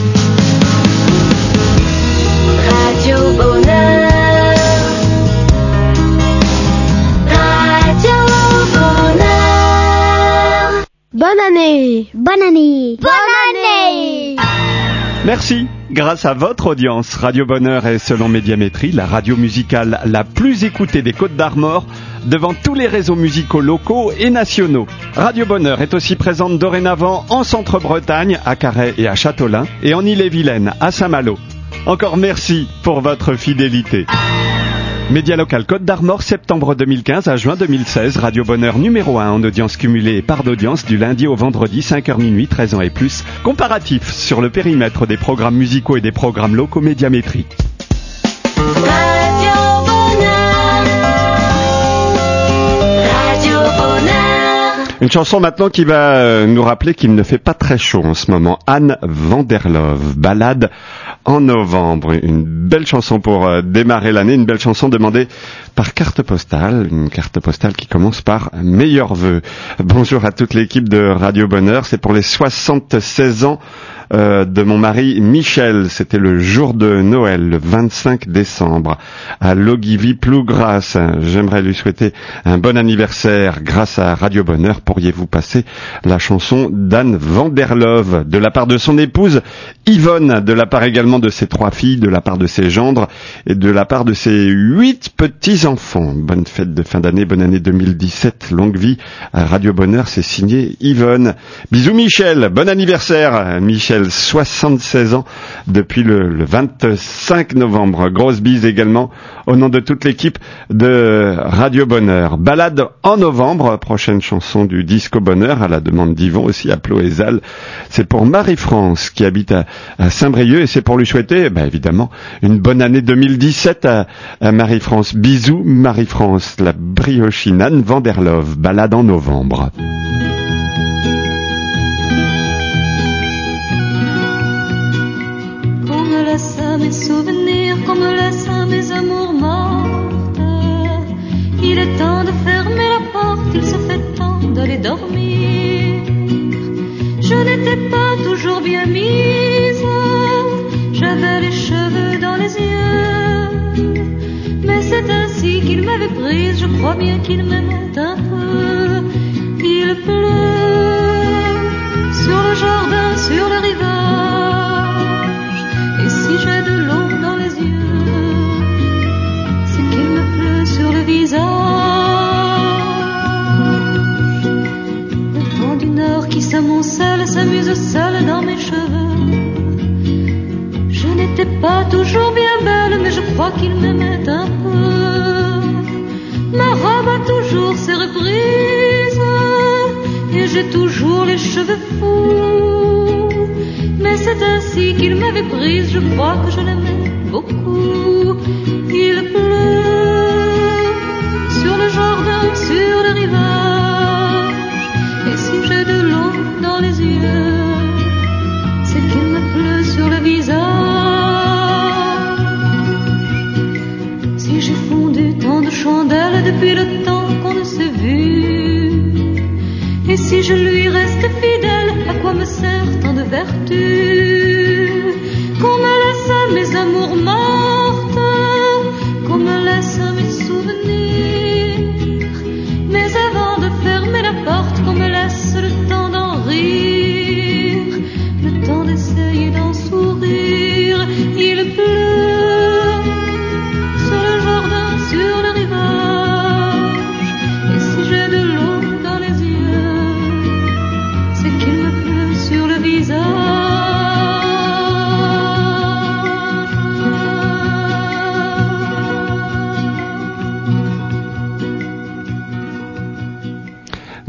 Radio Bonheur. Radio Bonheur. Bonne année! Bonne année! Bonne année! Merci. Grâce à votre audience, Radio Bonheur est, selon Médiamétrie, la radio musicale la plus écoutée des Côtes-d'Armor, devant tous les réseaux musicaux locaux et nationaux. Radio Bonheur est aussi présente dorénavant en Centre-Bretagne, à Carhaix et à Châteaulin, et en Ille-et-Vilaine, à Saint-Malo. Encore merci pour votre fidélité. Média local Côte d'Armor, septembre 2015 à juin 2016, Radio Bonheur numéro 1 en audience cumulée et part d'audience du lundi au vendredi, 5h minuit, 13 ans et plus. Comparatif sur le périmètre des programmes musicaux et des programmes locaux Médiamétrie. Radio Bonheur. Radio Bonheur. Une chanson maintenant qui va nous rappeler qu'il ne fait pas très chaud en ce moment. Anne van der Love, Balade en novembre. Une belle chanson pour démarrer l'année, une belle chanson demandée par carte postale, une carte postale qui commence par meilleurs vœux. Bonjour à toute l'équipe de Radio Bonheur, c'est pour les 76 ans de mon mari Michel. C'était le jour de Noël, le 25 décembre, à Logivy-Plougras. J'aimerais lui souhaiter un bon anniversaire. Grâce à Radio Bonheur, pourriez-vous passer la chanson d'Anne van der Love, de la part de son épouse Yvonne, de la part également de ses 3 filles, de la part de ses gendres et de la part de ses 8 petits-enfants. Bonne fête de fin d'année, bonne année 2017, longue vie à Radio Bonheur, c'est signé Yvonne. Bisous Michel, bon anniversaire Michel. 76 ans depuis le 25 novembre. Grosse bise également au nom de toute l'équipe de Radio Bonheur. Balade en novembre, prochaine chanson du Disco Bonheur, à la demande d'Yvon aussi, à Ploézal. C'est pour Marie-France qui habite à Saint-Brieuc et c'est pour lui souhaiter, évidemment, une bonne année 2017 à Marie-France. Bisous Marie-France, la briochine Anne van der Love, balade en novembre. Mes souvenirs qu'on me laisse à mes amours mortes. Il est temps de fermer la porte, il se fait temps d'aller dormir. Je n'étais pas toujours bien mise, j'avais les cheveux dans les yeux. Mais c'est ainsi qu'il m'avait prise, je crois bien qu'il m'aimait un peu. Il pleut sur le jardin, sur le rivage. Et si j'ai de l'eau dans les yeux, c'est qu'il me pleut sur le visage. Le vent du nord qui s'amoncelle s'amuse seul dans mes cheveux. Je n'étais pas toujours bien belle, mais je crois qu'il m'aimait un peu. Ma robe a toujours ses reprises, et j'ai toujours les cheveux fous. Mais c'est ainsi qu'il m'avait prise, je crois que je l'aimais beaucoup. Il pleut sur le jardin, sur le rivage. Et si j'ai de l'eau dans les yeux, c'est qu'il me pleut sur le visage. Si j'ai fondu tant de chandelles depuis le temps qu'on ne s'est vu, et si je lui reste fidèle, à quoi me sert tant de vertu? Qu'on me laisse à mes amours mortes, qu'on me laisse à mes souvenirs. Mais avant de fermer la porte, qu'on me laisse le temps d'en rire, le temps d'essayer d'en sourire. Il pleut sur le jardin,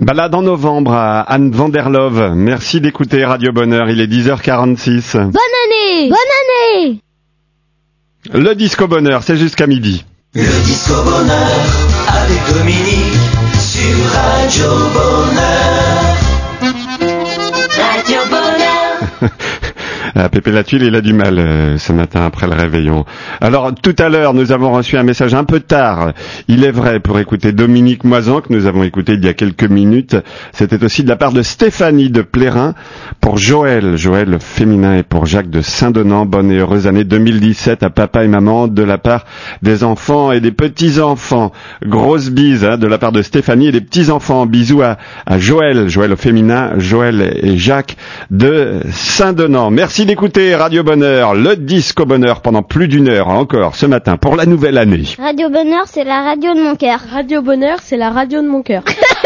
Balade en novembre à Anne van der Love. Merci d'écouter Radio Bonheur, il est 10h46. Bonne année! Bonne année! Le Disco Bonheur, c'est jusqu'à midi. Le Disco Bonheur avec Dominique sur Radio Bonheur. Radio Bonheur. Pépé la Tuile, il a du mal ce matin après le réveillon. Alors tout à l'heure, nous avons reçu un message un peu tard. Il est vrai, pour écouter Dominique Moisan, que nous avons écouté il y a quelques minutes. C'était aussi de la part de Stéphanie de Plérin, pour Joël féminin, et pour Jacques de Saint-Donant. Bonne et heureuse année 2017 à papa et maman, de la part des enfants et des petits-enfants. Grosse bise de la part de Stéphanie et des petits-enfants. Bisous à Joël au féminin, Joël et Jacques de Saint-Donant. Merci d'écouter Radio Bonheur, le Disco Bonheur, pendant plus d'une heure encore ce matin pour la nouvelle année. Radio Bonheur, c'est la radio de mon cœur. Radio Bonheur, c'est la radio de mon cœur.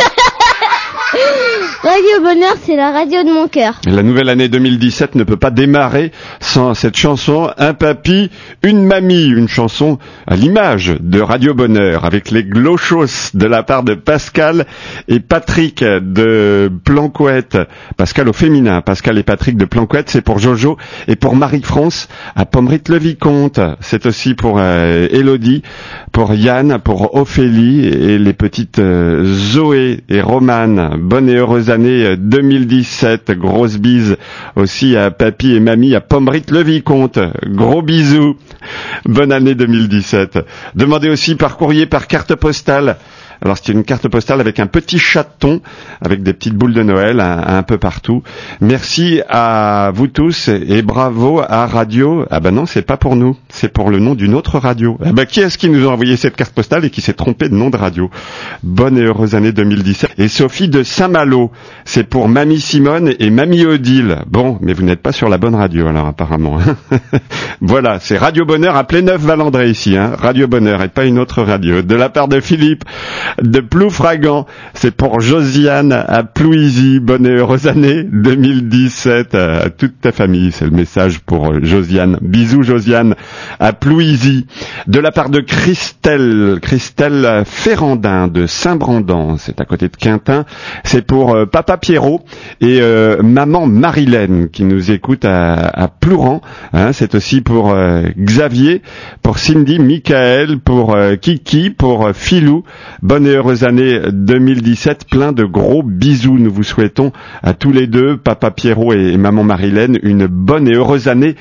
Radio Bonheur, c'est la radio de mon cœur. La nouvelle année 2017 ne peut pas démarrer sans cette chanson « Un papy, une mamie », une chanson à l'image de Radio Bonheur, avec les glochos de la part de Pascal et Patrick de Planquette. Pascal au féminin, Pascal et Patrick de Planquette, c'est pour Jojo, et pour Marie-France à Pommerit-le-Vicomte. C'est aussi pour Élodie, pour Yann, pour Ophélie et les petites Zoé et Romane. Bonne et heureuse année 2017. Grosse bise aussi à papy et mamie à Pommerit-le-Vicomte. Gros bisous. Bonne année 2017. Demandez aussi par courrier, par carte postale. Alors c'est une carte postale avec un petit chaton, avec des petites boules de Noël un peu partout. Merci à vous tous et bravo à Radio. Ah ben non, c'est pas pour nous, c'est pour le nom d'une autre radio. Ah ben qui est-ce qui nous a envoyé cette carte postale et qui s'est trompé de nom de radio? Bonne et heureuse année 2017. Et Sophie de Saint-Malo, c'est pour Mamie Simone et Mamie Odile. Bon, mais vous n'êtes pas sur la bonne radio alors apparemment. Voilà, c'est Radio Bonheur à Pléneuf-Valandré ici, Radio Bonheur et pas une autre radio. De la part de Philippe de Ploufragan, c'est pour Josiane à Plouisy. Bonne et heureuse année 2017 à toute ta famille, c'est le message pour Josiane. Bisous Josiane à Plouisy. De la part de Christelle Ferrandin de Saint-Brandin, c'est à côté de Quintin, c'est pour Papa Pierrot et Maman Marilène qui nous écoute à Plouran, c'est aussi pour Xavier, pour Cindy, Michael, pour Kiki, pour Philou. Bonne et heureuse année 2017, plein de gros bisous. Nous vous souhaitons à tous les deux, Papa Pierrot et Maman Marilène, une bonne et heureuse année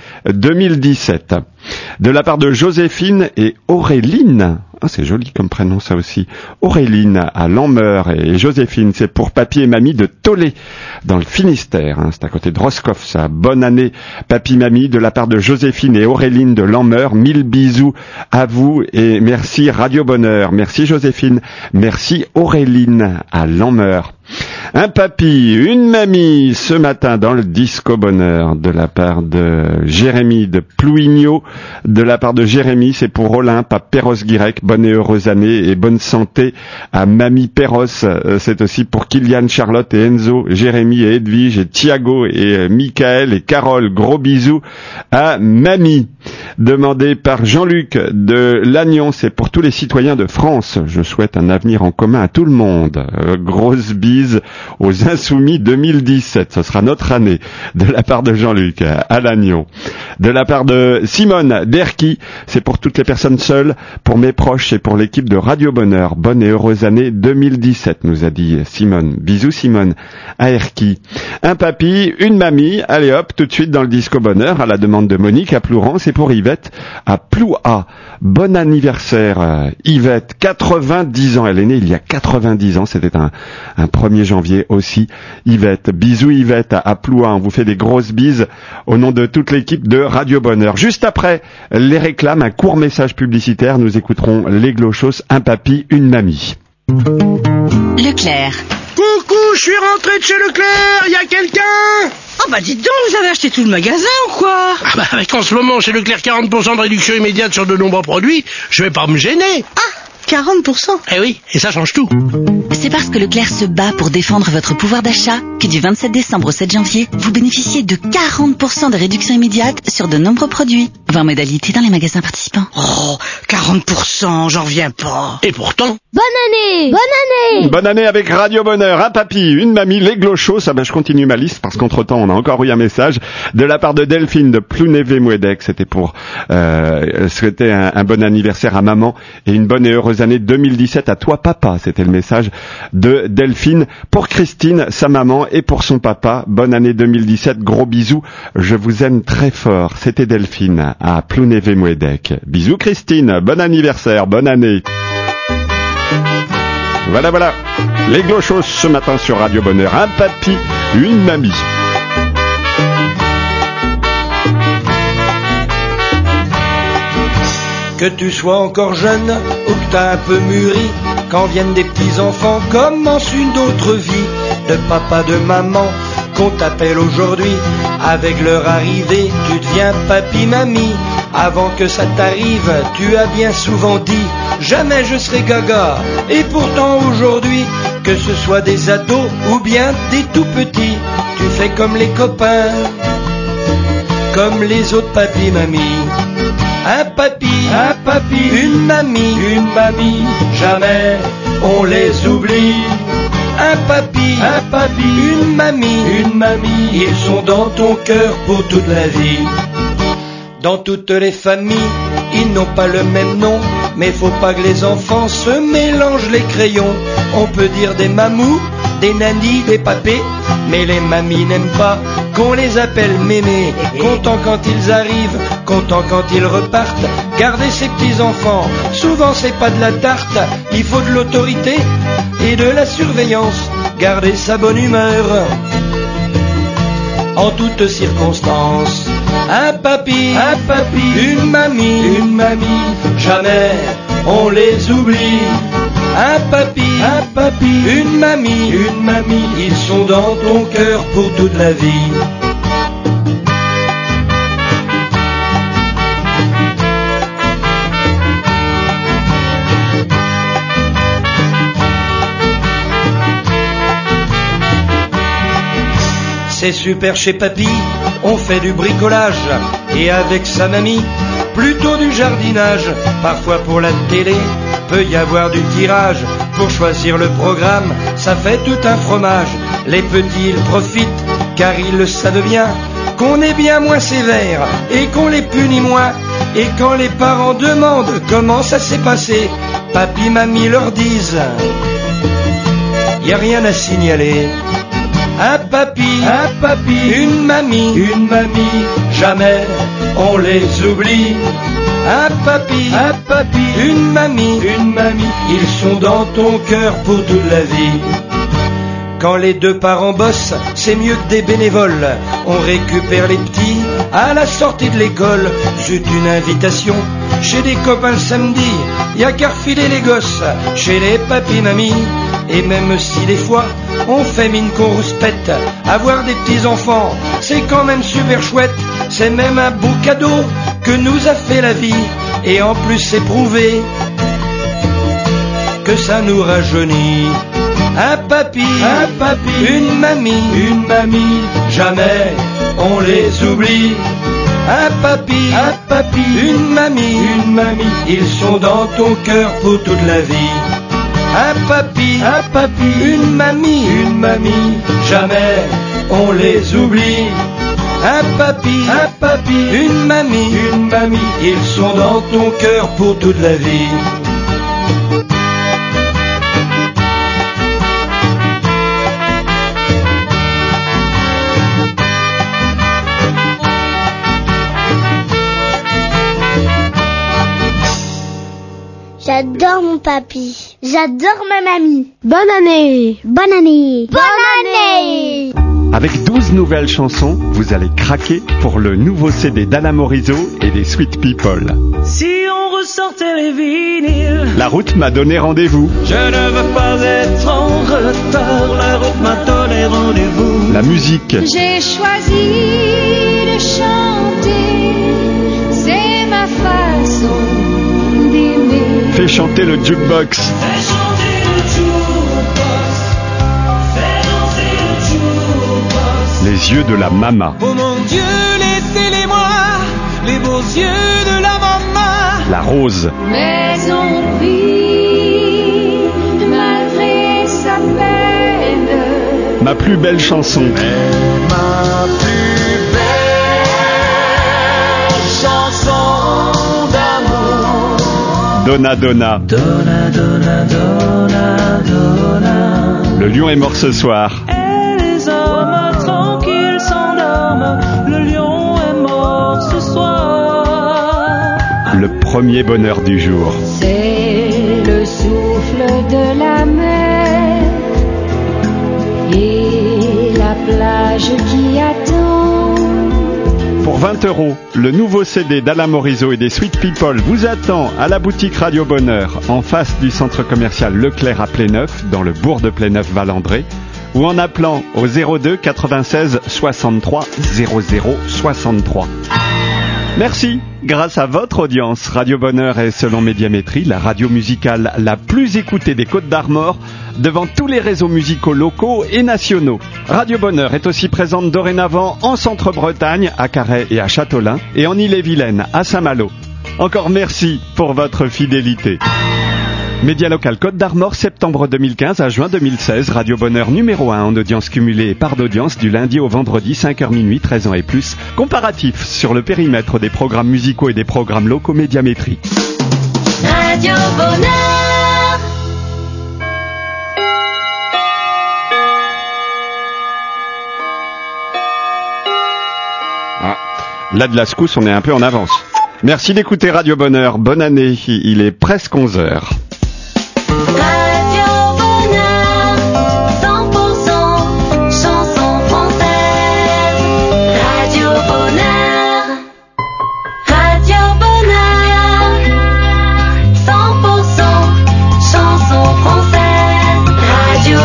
2017. De la part de Joséphine et Auréline. Ah, c'est joli comme prénom ça aussi. Auréline à Lanmeur et Joséphine, c'est pour papy et mamie de Tollet dans le Finistère. C'est à côté de Roscoff ça. Bonne année papy mamie de la part de Joséphine et Auréline de Lanmeur. 1000 bisous à vous et merci Radio Bonheur. Merci Joséphine. Merci Auréline à Lanmeur. Un papy, une mamie ce matin dans le Disco Bonheur de la part de Jérémy de Plouigneau. De la part de Jérémy, c'est pour Olympe à Perros-Guirec. Bonne et heureuse année et bonne santé à Mamie Perros. C'est aussi pour Kylian, Charlotte et Enzo, Jérémy et Edwige et Thiago et Michael et Carole. Gros bisous à Mamie. Demandé par Jean-Luc de Lannion, c'est pour tous les citoyens de France. Je souhaite un avenir en commun à tout le monde. Grosse bise aux Insoumis 2017. Ce sera notre année. De la part de Jean-Luc à Lannion. De la part de Simone d'Erquy, c'est pour toutes les personnes seules, pour mes proches et pour l'équipe de Radio Bonheur. Bonne et heureuse année 2017, nous a dit Simone. Bisous Simone à Erquy. Un papy, une mamie. Allez hop, tout de suite dans le Disco Bonheur, à la demande de Monique à Plouran. C'est pour Yvette à Plouha. Bon anniversaire Yvette, 90 ans. Elle est née il y a 90 ans. C'était un 1er janvier aussi. Yvette, bisous Yvette à Plouha. On vous fait des grosses bises au nom de toute l'équipe de Radio Bonheur. Juste après les réclames, un court message publicitaire. Nous écouterons les Glochos, un papy, une mamie. Leclerc. Coucou, je suis rentré de chez Leclerc. Y a quelqu'un? Oh bah dites donc, vous avez acheté tout le magasin ou quoi? Ah bah avec en ce moment chez Leclerc 40% de réduction immédiate sur de nombreux produits, je vais pas me gêner. Ah, 40%. Eh oui, et ça change tout. C'est parce que Leclerc se bat pour défendre votre pouvoir d'achat que du 27 décembre au 7 janvier, vous bénéficiez de 40% de réduction immédiate sur de nombreux produits. Voir modalité dans les magasins participants. Oh, 40%, j'en reviens pas. Et pourtant... Bonne année! Bonne année! Bonne année avec Radio Bonheur, un papy, une mamie, les glochos. Ça, je continue ma liste parce qu'entre-temps, on a encore eu un message de la part de Delphine de Plounévé-Mouédec. C'était pour souhaiter un bon anniversaire à maman et une bonne et heureuse année 2017 à toi, papa. C'était le message de Delphine pour Christine, sa maman, et pour son papa. Bonne année 2017, gros bisous. Je vous aime très fort. C'était Delphine à Plounévé-Mouédec. Bisous Christine, bon anniversaire, bonne année. Voilà, les glochos ce matin sur Radio Bonheur, un papy, une mamie. Que tu sois encore jeune ou que t'as un peu mûri, quand viennent des petits enfants, commence une autre vie. De papa, de maman, qu'on t'appelle aujourd'hui, avec leur arrivée, tu deviens papy, mamie. Avant que ça t'arrive, tu as bien souvent dit, jamais je serai gaga. Et pourtant aujourd'hui, que ce soit des ados ou bien des tout petits, tu fais comme les copains, comme les autres papy, mamie. Un papy, une mamie, jamais on les oublie. Un papy, une mamie, ils sont dans ton cœur pour toute la vie. Dans toutes les familles, ils n'ont pas le même nom, mais faut pas que les enfants se mélangent les crayons. On peut dire des mamous, des nannies, des papés, mais les mamies n'aiment pas qu'on les appelle mémés. Content quand ils arrivent, content quand ils repartent. Garder ses petits enfants, souvent c'est pas de la tarte. Il faut de l'autorité et de la surveillance. Garder sa bonne humeur en toutes circonstances. Un papy, une mamie, jamais on les oublie. Un papy, une mamie, ils sont dans ton cœur pour toute la vie. C'est super chez papy, on fait du bricolage, et avec sa mamie, plutôt du jardinage. Parfois pour la télé, peut y avoir du tirage. Pour choisir le programme, ça fait tout un fromage. Les petits, ils profitent, car ils le savent bien, qu'on est bien moins sévère, et qu'on les punit moins. Et quand les parents demandent comment ça s'est passé, papy, mamie leur disent, y a rien à signaler. Un papy, une mamie, jamais on les oublie. Un papy, une mamie, ils sont dans ton cœur pour toute la vie. Quand les deux parents bossent, c'est mieux que des bénévoles. On récupère les petits à la sortie de l'école. Zut, une invitation chez des copains le samedi, y a qu'à refiler les gosses chez les papis, mamies. Et même si des fois on fait mine qu'on rouspète, avoir des petits enfants, c'est quand même super chouette. C'est même un beau cadeau que nous a fait la vie. Et en plus c'est prouvé que ça nous rajeunit. Un papy, une mamie, jamais on les oublie. Un papy, une mamie, ils sont dans ton cœur pour toute la vie. Un papy, une mamie, jamais on les oublie. Un papy, une mamie, ils sont dans ton cœur pour toute la vie. J'adore mon papy. J'adore ma mamie. Bonne année. Bonne année. Bonne année. Avec 12 nouvelles chansons, vous allez craquer pour le nouveau CD d'Alain Morisot et des Sweet People. Si on ressortait les vinyles, La route m'a donné rendez-vous. Je ne veux pas être en retard, la route m'a donné rendez-vous. La musique. J'ai choisi de chanter, c'est ma façon d'aimer. Fais chanter le jukebox. Les yeux de la mama. Oh mon Dieu, laissez-les-moi, les beaux yeux de la mama. La rose. Mais on vit malgré sa peine. Ma plus belle chanson. Ma plus belle chanson d'amour. Donna, Donna. Donna, Donna, Donna, Donna. Le lion est mort ce soir. Et les hommes tranquilles s'endorment. Le lion est mort ce soir. Le premier bonheur du jour. C'est le souffle de la mer et la plage qui attend. Pour 20 €, le nouveau CD d'Alain Morisot et des Sweet People vous attend à la boutique Radio Bonheur, en face du centre commercial Leclerc à Pléneuf, dans le bourg de Pléneuf-Valandré, ou en appelant au 02 96 63 00 63. Merci. Grâce à votre audience, Radio Bonheur est, selon Médiamétrie, la radio musicale la plus écoutée des Côtes-d'Armor, devant tous les réseaux musicaux locaux et nationaux. Radio Bonheur est aussi présente dorénavant en Centre-Bretagne, à Carhaix et à Châteaulin, et en Ille-et-Vilaine, à Saint-Malo. Encore merci pour votre fidélité. Média local Côte d'Armor, septembre 2015 à juin 2016, Radio Bonheur numéro 1 en audience cumulée et part d'audience du lundi au vendredi, 5h minuit, 13 ans et plus. Comparatif sur le périmètre des programmes musicaux et des programmes locaux Médiamétrie. Radio Bonheur. Ah, là de la secousse, on est un peu en avance. Merci d'écouter Radio Bonheur. Bonne année. Il est presque 11h. Radio Bonheur, 100% chanson française. Radio Bonheur, Radio Bonheur, 100% chanson française. Radio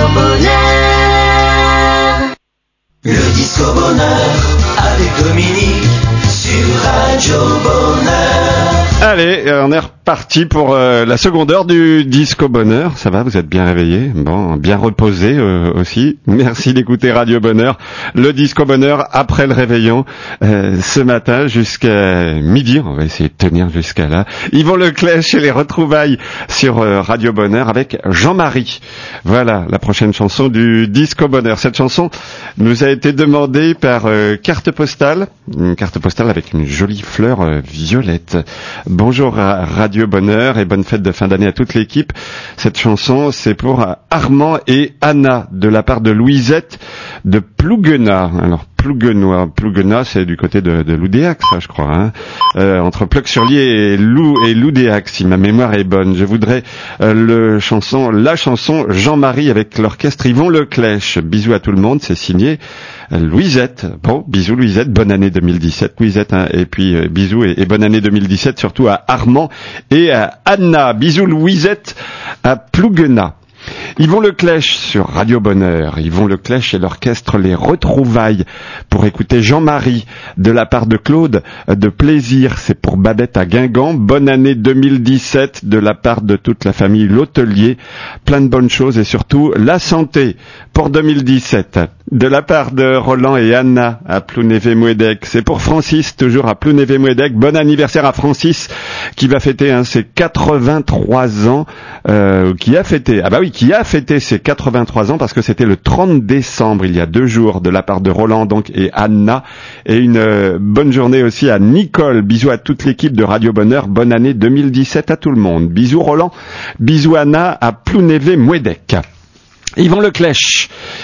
Bonheur. Le disco bonheur avec Dominique sur Radio Bonheur. Allez, on est reparti pour la seconde heure du Disco Bonheur. Ça va, vous êtes bien réveillés? Bon, bien reposés aussi. Merci d'écouter Radio Bonheur. Le Disco Bonheur après le réveillon ce matin jusqu'à midi. On va essayer de tenir jusqu'à là. Yvon Leclèche et les retrouvailles sur Radio Bonheur avec Jean-Marie. Voilà, la prochaine chanson du Disco Bonheur. Cette chanson nous a été demandée par carte postale. Une carte postale avec une jolie fleur violette. Bonjour à Radio Bonheur et bonne fête de fin d'année à toute l'équipe. Cette chanson, c'est pour Armand et Anna, de la part de Louisette de Plouguenat. Alors, Plouguenat, c'est du côté de Loudéac, ça, je crois, hein. Entre Pleuc-sur-Lier et Loudéac, si ma mémoire est bonne. Je voudrais la chanson Jean-Marie avec l'orchestre Yvon Leclèche. Bisous à tout le monde, c'est signé Louisette. Bon, bisous Louisette, bonne année 2017 Louisette, hein, et puis bisous et bonne année 2017 surtout à Armand et à Anna. Bisous Louisette à Plouguenat. Yvon Leclèche sur Radio Bonheur. Yvon Leclèche et l'orchestre Les Retrouvailles pour écouter Jean-Marie de la part de Claude de Plaisir. C'est pour Babette à Guingamp. Bonne année 2017 de la part de toute la famille L'Hôtelier. Plein de bonnes choses et surtout la santé pour 2017. De la part de Roland et Anna à Plounévé-Mouédec. C'est pour Francis, toujours à Plounévé-Mouédec. Bon anniversaire à Francis qui va fêter ses 83 ans. Qui a fêté ses 83 ans parce que c'était le 30 décembre, il y a 2 jours, de la part de Roland donc et Anna. Et une bonne journée aussi à Nicole. Bisous à toute l'équipe de Radio Bonheur. Bonne année 2017 à tout le monde. Bisous Roland, bisous Anna à Plounévé-Mouédec. Yvon Leclèche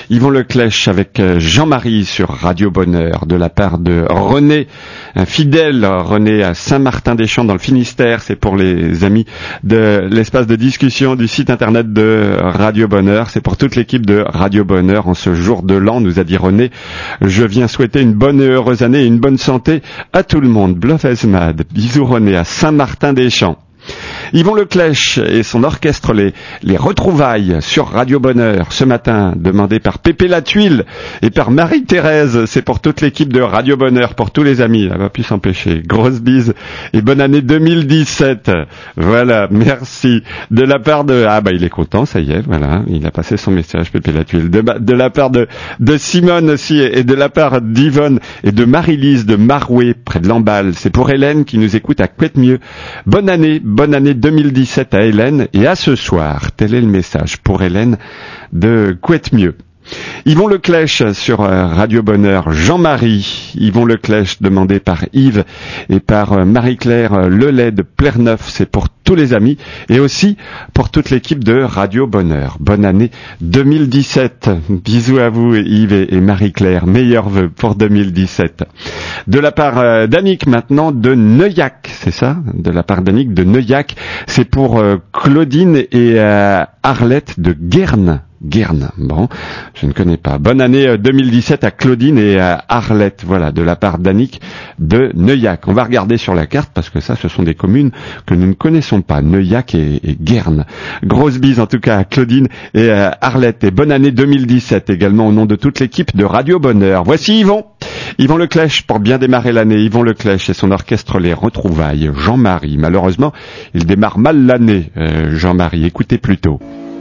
avec Jean-Marie sur Radio Bonheur de la part de René, un fidèle René à Saint-Martin-des-Champs dans le Finistère. C'est pour les amis de l'espace de discussion du site internet de Radio Bonheur. C'est pour toute l'équipe de Radio Bonheur en ce jour de l'an, nous a dit René. Je viens souhaiter une bonne et heureuse année et une bonne santé à tout le monde. Bluff as mad. Bisous René à Saint-Martin-des-Champs. Yvon Leclèche et son orchestre, les retrouvailles sur Radio Bonheur ce matin, demandé par Pépé la Tuile et par Marie-Thérèse. C'est pour toute l'équipe de Radio Bonheur, pour tous les amis. Elle va plus s'empêcher. Grosse bise et bonne année 2017. Voilà, merci. De la part de... Ah bah il est content, ça y est, voilà. Il a passé son message, Pépé la Tuile. De la part de Simone aussi et de la part d'Yvonne et de Marie-Lise de Marouet, près de Lamballe. C'est pour Hélène qui nous écoute à Couette-Mieux. Bonne année 2017 à Hélène et à ce soir. Tel est le message pour Hélène de Couette-Mieux. Yvon Leclèche sur Radio Bonheur, Jean-Marie. Yvon Leclèche demandé par Yves et par Marie-Claire Lelay de Plerneuf. C'est pour tous les amis et aussi pour toute l'équipe de Radio Bonheur. Bonne année 2017. Bisous à vous Yves et Marie-Claire. Meilleurs vœux pour 2017. De la part d'Annick maintenant de Neuillac, c'est ça? De la part d'Annick de Neuillac. C'est pour Claudine et Arlette de Guernes. Bon, je ne connais pas. Bonne année 2017 à Claudine et à Arlette, voilà, de la part d'Annick de Neuillac. On va regarder sur la carte parce que ça, ce sont des communes que nous ne connaissons pas, Neuillac et Guernes. Grosse bise en tout cas à Claudine et à Arlette. Et bonne année 2017 également au nom de toute l'équipe de Radio Bonheur. Voici Yvon Leclèche pour bien démarrer l'année. Yvon Leclèche et son orchestre Les Retrouvailles. Jean-Marie, malheureusement, il démarre mal l'année, Jean-Marie. Écoutez plutôt.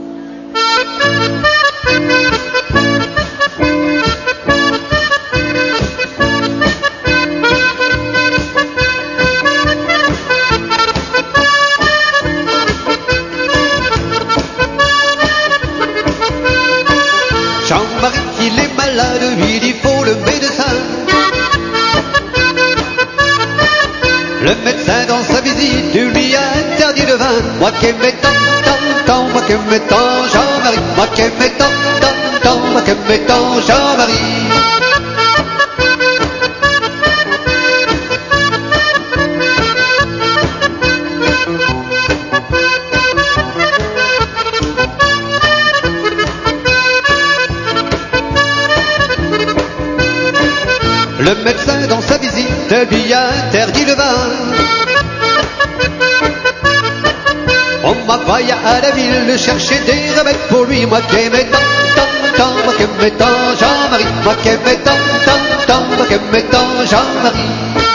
Jean-Marie, il est malade, il faut le médecin. Le médecin dans sa visite lui a interdit le vin. Moi qui aimais tant, moi qui aimais tant Jean-Marie. Moi qui aimais tant, moi qui aimais tant Jean-Marie. Le médecin dans sa visite lui a interdit le vin. On m'envoya à la ville chercher des remèdes pour lui. Moi qui aimais tant, moi qui aimais tant Jean-Marie. Moi qui aimais tant, moi qui aimais tant Jean-Marie.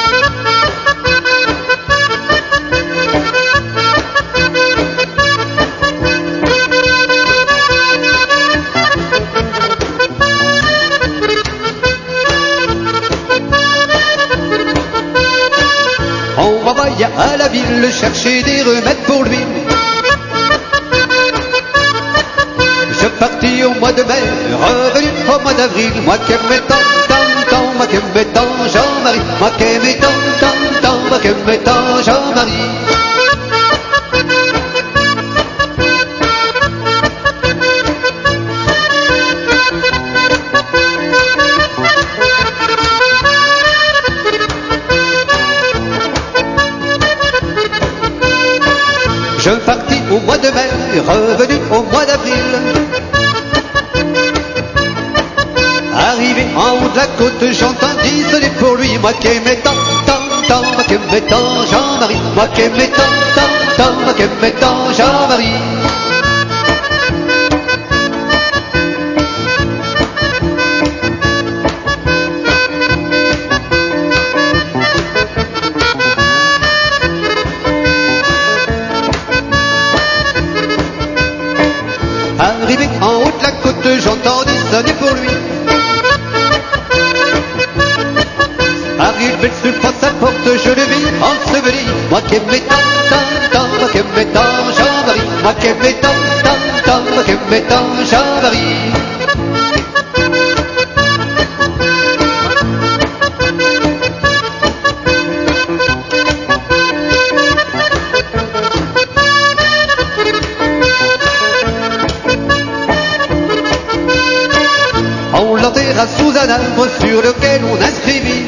On m'envoya à la ville chercher des remèdes pour lui. Je partis au mois de mai, revenu au mois d'avril. Moi qui aimais tant, moi qui aimais tant Jean-Marie. Moi qui aimais tant, moi qui aimais tant Jean-Marie. Je partis au mois de mai, revenu au mois d'avril. Arrivé en haut de la côte, j'entendis sonner pour lui. Moi qui aimais tant, moi qui aimais tant Jean-Marie. Moi qui aimais tant, moi qui aimais tant Jean-Marie. Arrivé en haut de la côte, j'entendis sonner pour lui. Arrivé sur sa porte, je le vis enseveli. Moi qui aimais tant, moi qui aimais tant Jean-Marie. Moi qui aimais tant, moi qui aimais tant Jean-Marie. On l'enterra sous un arbre sur lequel on inscrivit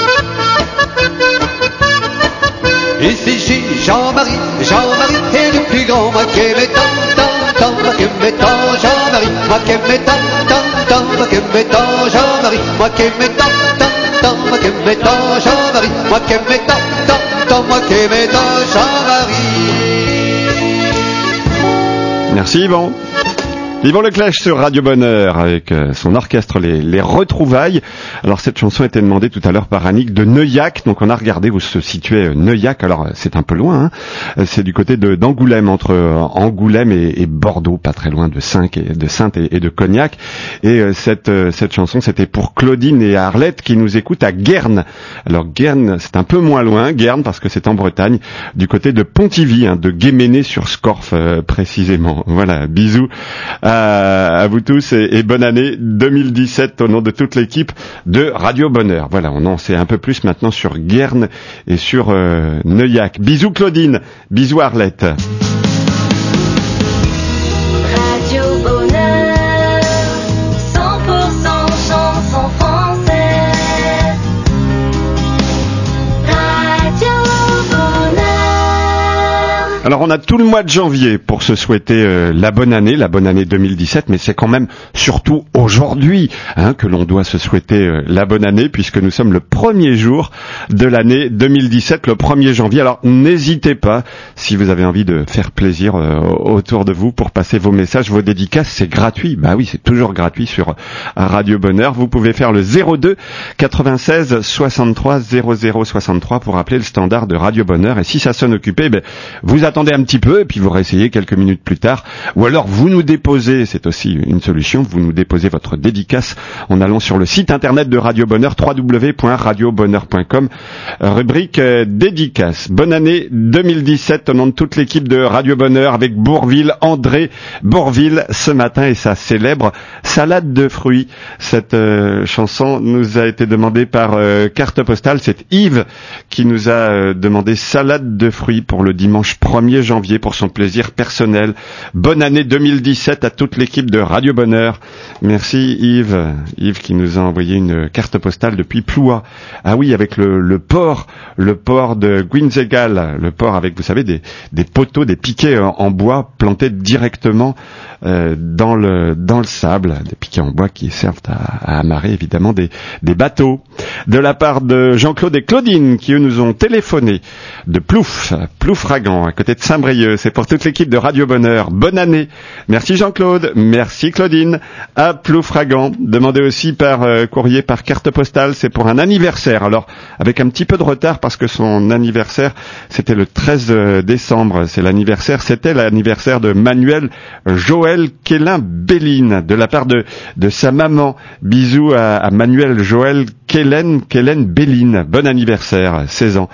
ici Jean-Marie, Jean-Marie est le plus grand. Moi qui aimais tant, moi qui aimais tant Jean-Marie. Moi qui aimais tant, moi qui aimais tant Jean-Marie. Moi qui aimais tant, moi qui aimais tant Jean-Marie. Moi qui aimais tant, moi qui aimais tant Jean-Marie. Merci Yvan. Yvan Leclèche sur Radio Bonheur avec son orchestre les Retrouvailles. Alors cette chanson était demandée tout à l'heure par Annick de Neuillac. Donc on a regardé où se situait Neuillac. Alors c'est un peu loin, hein. C'est du côté d'Angoulême, entre Angoulême et Bordeaux, pas très loin de Saintes et de Cognac. Et cette chanson c'était pour Claudine et Arlette qui nous écoutent à Guernes. Alors Guernes c'est un peu moins loin, Guernes parce que c'est en Bretagne, du côté de Pontivy, hein, de Guéméné-sur-Scorff précisément. Voilà, bisous à vous tous et bonne année 2017 au nom de toute l'équipe de Radio Bonheur. Voilà, on en sait un peu plus maintenant sur Guernes et sur Neuillac. Bisous Claudine, bisous Arlette. Radio Bonheur, 100% chanson française. Radio Bonheur. Alors on a tout le mois de janvier pour se souhaiter la bonne année 2017, mais c'est quand même surtout aujourd'hui que l'on doit se souhaiter la bonne année, puisque nous sommes le premier jour de l'année 2017, le 1er janvier. Alors n'hésitez pas, si vous avez envie de faire plaisir autour de vous, pour passer vos messages, vos dédicaces, c'est gratuit. Bah oui, c'est toujours gratuit sur Radio Bonheur. Vous pouvez faire le 02 96 63 00 63 pour appeler le standard de Radio Bonheur, et si ça sonne occupé, vous attendez un petit peu et puis vous réessayez quelques minutes plus tard, ou alors vous nous déposez, c'est aussi une solution, vous nous déposez votre dédicace en allant sur le site internet de Radio Bonheur, www.radiobonheur.com, rubrique dédicace. Bonne année 2017 au nom de toute l'équipe de Radio Bonheur, avec Bourville, André Bourville ce matin et sa célèbre salade de fruits. Cette chanson nous a été demandée par carte postale, c'est Yves qui nous a demandé salade de fruits pour le dimanche 1er janvier pour son plaisir personnel. Bonne année 2017 à toute l'équipe de Radio Bonheur. Merci Yves. Yves qui nous a envoyé une carte postale depuis Ploua. Ah oui, avec le port de Guinzegal, le port avec, vous savez, des poteaux, des piquets en bois plantés directement dans le sable, des piquets en bois qui servent à amarrer évidemment des bateaux. De la part de Jean-Claude et Claudine qui eux nous ont téléphoné de Ploufragan à côté de Saint-Brieuc. C'est pour toute l'équipe de Radio Bonheur. Bonne année. Merci Jean-Claude, merci Claudine. À Ploufragan, demandé aussi par courrier, par carte postale, c'est pour un anniversaire. Alors avec un petit peu de retard parce que son anniversaire c'était le 13 décembre. C'était l'anniversaire de Manuel Joël Kélin Béline de la part de sa maman. Bisous à Manuel Joël Kélin Béline. Bon anniversaire, 16 ans.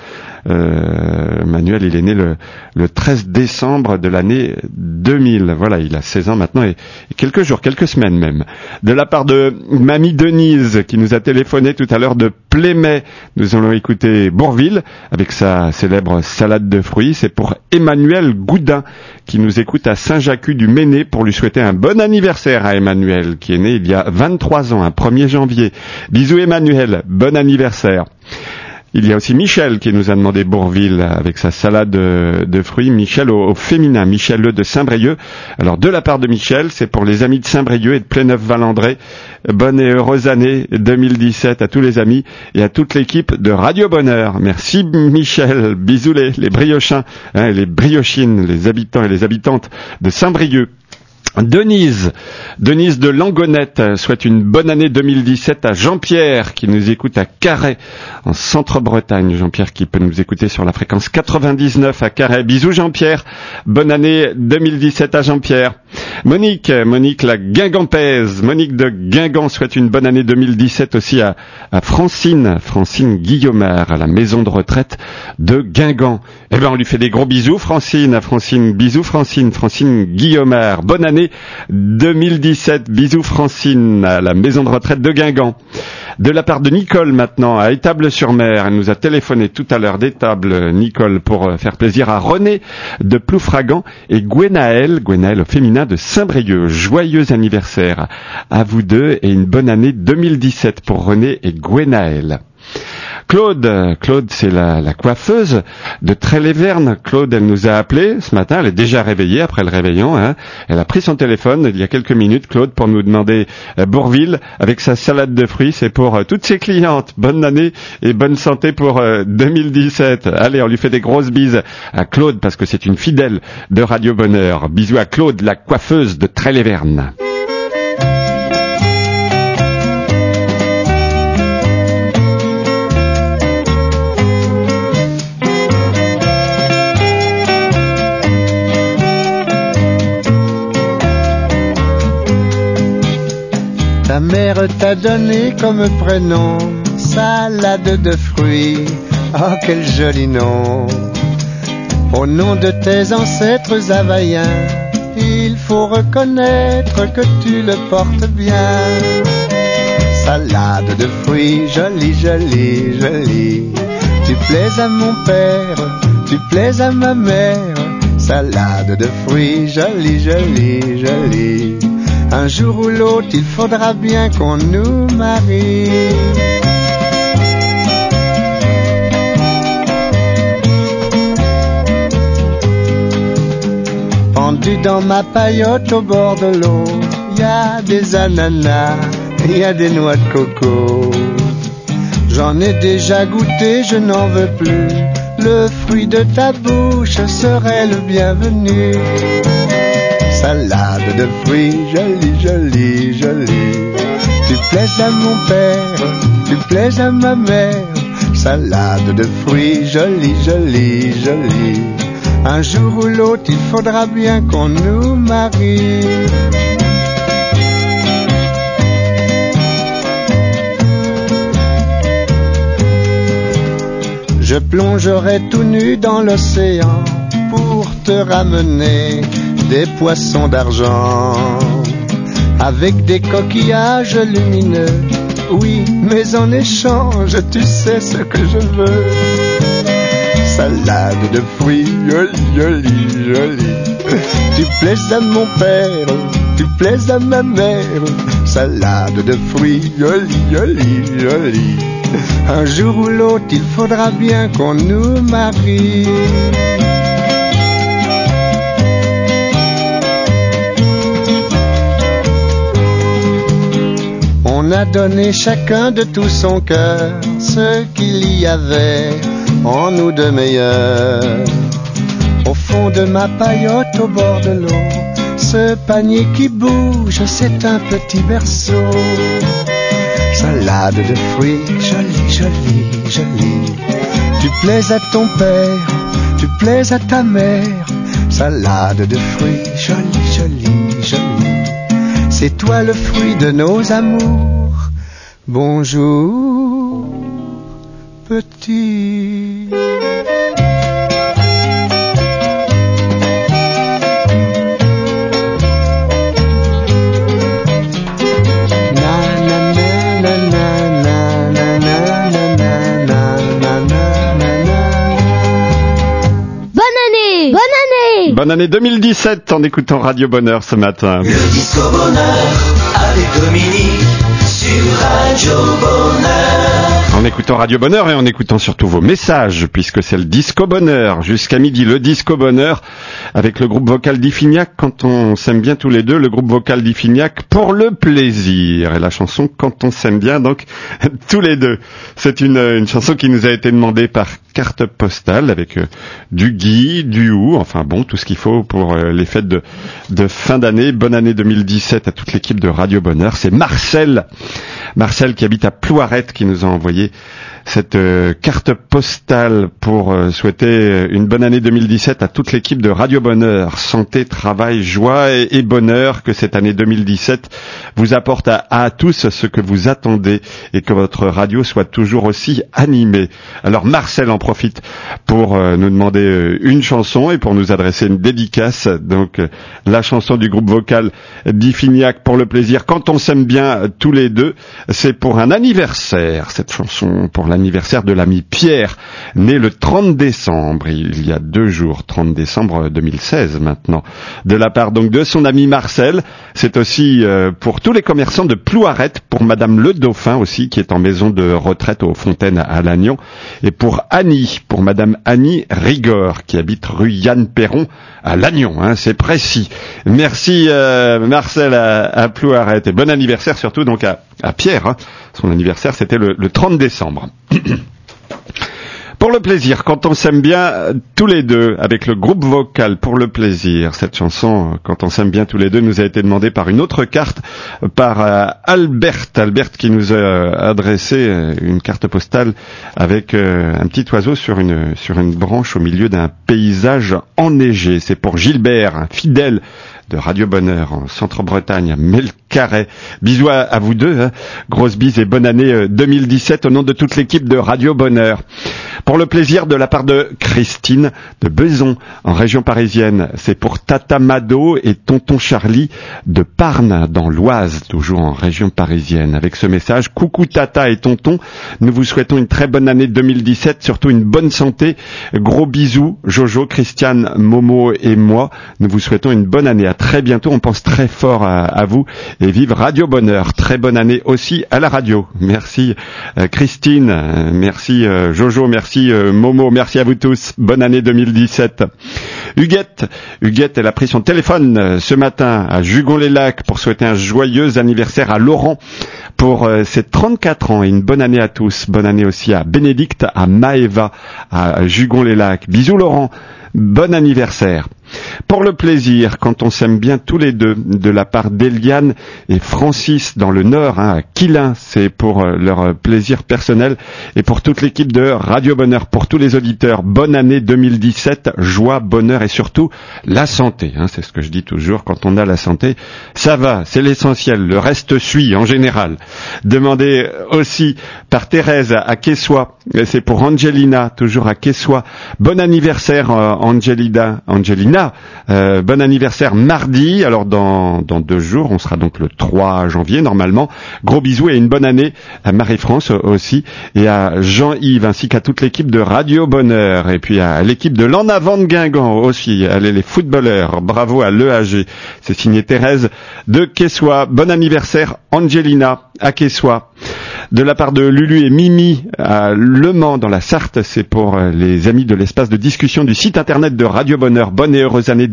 Manuel, il est né le 13 décembre de l'année 2000. Voilà, il a 16 ans maintenant et quelques jours, quelques semaines même. De la part de Mamie Denise qui nous a téléphoné tout à l'heure de Plémet. Nous allons écouter Bourville avec sa célèbre salade de fruits. C'est pour Emmanuel Goudin qui nous écoute à Saint-Jacques du Méné pour lui souhaiter un bon anniversaire à Emmanuel qui est né il y a 23 ans, un 1er janvier. Bisous Emmanuel, bon anniversaire. Il y a aussi Michel qui nous a demandé Bourville avec sa salade de fruits. Michel au féminin, Michel de Saint-Brieuc. Alors de la part de Michel, c'est pour les amis de Saint-Brieuc et de Pléneuf-Valandré. Bonne et heureuse année 2017 à tous les amis et à toute l'équipe de Radio Bonheur. Merci Michel. Bisous les briochins, les briochines, les habitants et les habitantes de Saint-Brieuc. Denise de Langonette souhaite une bonne année 2017 à Jean-Pierre qui nous écoute à Carhaix en Centre-Bretagne. Jean-Pierre qui peut nous écouter sur la fréquence 99 à Carhaix. Bisous Jean-Pierre, bonne année 2017 à Jean-Pierre. Monique la Guingampaise, Monique de Guingamp souhaite une bonne année 2017 aussi à Francine Guillaumer à la maison de retraite de Guingamp. Eh ben on lui fait des gros bisous Francine, bisous Francine Guillaumer, bonne année 2017, bisous Francine à la maison de retraite de Guingamp. De la part de Nicole maintenant à Étable-sur-Mer, elle nous a téléphoné tout à l'heure d'Étable, Nicole, pour faire plaisir à René de Ploufragan et Gwenaël au féminin de Saint-Brieuc. Joyeux anniversaire à vous deux et une bonne année 2017 pour René et Gwenaël. Claude, c'est la coiffeuse de Trey-les-Vernes. Claude, elle nous a appelé ce matin, elle est déjà réveillée après le réveillon, hein. Elle a pris son téléphone il y a quelques minutes, Claude, pour nous demander Bourvil avec sa salade de fruits. C'est pour toutes ses clientes. Bonne année et bonne santé pour 2017. Allez, on lui fait des grosses bises à Claude parce que c'est une fidèle de Radio Bonheur. Bisous à Claude, la coiffeuse de Trey-les-Vernes. Ta mère t'a donné comme prénom salade de fruits. Oh, quel joli nom! Au nom de tes ancêtres havaïens, il faut reconnaître que tu le portes bien. Salade de fruits, jolie, jolie, jolie. Tu plais à mon père, tu plais à ma mère. Salade de fruits, jolie, jolie, jolie. Un jour ou l'autre, il faudra bien qu'on nous marie. Pendu dans ma paillote au bord de l'eau, y a des ananas, y a des noix de coco. J'en ai déjà goûté, je n'en veux plus. Le fruit de ta bouche serait le bienvenu. Salade de fruits, jolie, jolie, jolie. Tu plais à mon père, tu plais à ma mère. Salade de fruits, jolie, jolie, jolie. Un jour ou l'autre, il faudra bien qu'on nous marie. Je plongerai tout nu dans l'océan pour te ramener des poissons d'argent avec des coquillages lumineux. Oui, mais en échange, tu sais ce que je veux. Salade de fruits, jolie, jolie, jolie. Tu plais à mon père, tu plais à ma mère. Salade de fruits, jolie, jolie, jolie. Un jour ou l'autre, il faudra bien qu'on nous marie. On a donné chacun de tout son cœur ce qu'il y avait en nous de meilleur. Au fond de ma paillote au bord de l'eau, ce panier qui bouge, c'est un petit berceau. Salade de fruits, jolie, jolie, jolie. Tu plais à ton père, tu plais à ta mère. Salade de fruits, jolie, jolie, jolie. C'est toi le fruit de nos amours. Bonjour, petit. Bonne année 2017 en écoutant Radio Bonheur ce matin. Le Disco Bonheur avec Dominique sur Radio Bonheur. En écoutant Radio Bonheur et en écoutant surtout vos messages, puisque c'est le Disco Bonheur. Jusqu'à midi, le Disco Bonheur avec le groupe vocal d'Ifignac. Quand on s'aime bien tous les deux, le groupe vocal d'Ifignac pour le plaisir. Et la chanson Quand on s'aime bien, donc tous les deux. C'est une chanson qui nous a été demandée par carte postale avec du gui, du hou, enfin bon, tout ce qu'il faut pour les fêtes de fin d'année. Bonne année 2017 à toute l'équipe de Radio Bonheur. C'est Marcel qui habite à Plouarette qui nous a envoyé cette carte postale pour souhaiter une bonne année 2017 à toute l'équipe de Radio Bonheur. Santé, travail, joie et bonheur, que cette année 2017 vous apporte à tous ce que vous attendez et que votre radio soit toujours aussi animée. Alors Marcel en profite pour nous demander une chanson et pour nous adresser une dédicace. Donc la chanson du groupe vocal d'Ifignac pour le plaisir, Quand on s'aime bien tous les deux, c'est pour un anniversaire, cette chanson pour l'anniversaire de l'ami Pierre, né le 30 décembre, il y a 2 jours, 30 décembre 2016 maintenant, de la part donc de son ami Marcel. C'est aussi pour tous les commerçants de Plouaret, pour Madame Le Dauphin aussi, qui est en maison de retraite aux Fontaines à Lannion, et pour Annie, pour Madame Annie Rigord, qui habite rue Yann Perron à Lannion, hein, c'est précis. Merci Marcel à Plouaret, et bon anniversaire surtout donc à Pierre, hein. Son anniversaire c'était le 30 décembre. Pour le plaisir, quand on s'aime bien tous les deux, avec le groupe vocal Pour le plaisir, cette chanson, quand on s'aime bien tous les deux, nous a été demandée par une autre carte, par Albert qui nous a adressé une carte postale avec un petit oiseau sur une branche au milieu d'un paysage enneigé. C'est pour Gilbert, un fidèle de Radio Bonheur en Centre-Bretagne, à Melcarret. Bisous à vous deux, hein. Grosse bise et bonne année 2017 au nom de toute l'équipe de Radio Bonheur. Pour le plaisir de la part de Christine de Beson, en région parisienne, c'est pour Tata Mado et Tonton Charlie de Parnes, dans l'Oise, toujours en région parisienne. Avec ce message, coucou Tata et Tonton, nous vous souhaitons une très bonne année 2017, surtout une bonne santé. Gros bisous, Jojo, Christiane, Momo et moi, nous vous souhaitons une bonne année. À très bientôt, on pense très fort à vous et vive Radio Bonheur. Très bonne année aussi à la radio. Merci Christine, merci Jojo, merci Momo, merci à vous tous. Bonne année 2017. Huguette, elle a pris son téléphone ce matin à Jugon-les-Lacs pour souhaiter un joyeux anniversaire à Laurent pour ses 34 ans et une bonne année à tous. Bonne année aussi à Bénédicte, à Maëva, à Jugon-les-Lacs. Bisous Laurent, bon anniversaire. Pour le plaisir, quand on s'aime bien tous les deux, de la part d'Eliane et Francis dans le Nord, hein, à Quilin, c'est pour leur plaisir personnel et pour toute l'équipe de Radio Bonheur, pour tous les auditeurs. Bonne année 2017, joie, bonheur et surtout la santé, hein, c'est ce que je dis toujours, quand on a la santé, ça va, c'est l'essentiel, le reste suit en général. Demandez aussi par Thérèse à Quessoy, c'est pour Angelina, toujours à Quessoy. Bon anniversaire Angelina. Bon anniversaire mardi, alors dans 2 jours, on sera donc le 3 janvier normalement. Gros bisous et une bonne année à Marie-France aussi et à Jean-Yves ainsi qu'à toute l'équipe de Radio Bonheur et puis à l'équipe de l'En Avant de Guingamp aussi, allez les footballeurs, bravo à l'EAG. C'est signé Thérèse de Quessoy. Bon anniversaire Angelina à Quessoy. De la part de Lulu et Mimi à Le Mans dans la Sarthe, c'est pour les amis de l'espace de discussion du site internet de Radio Bonheur. Bonne et heureuse année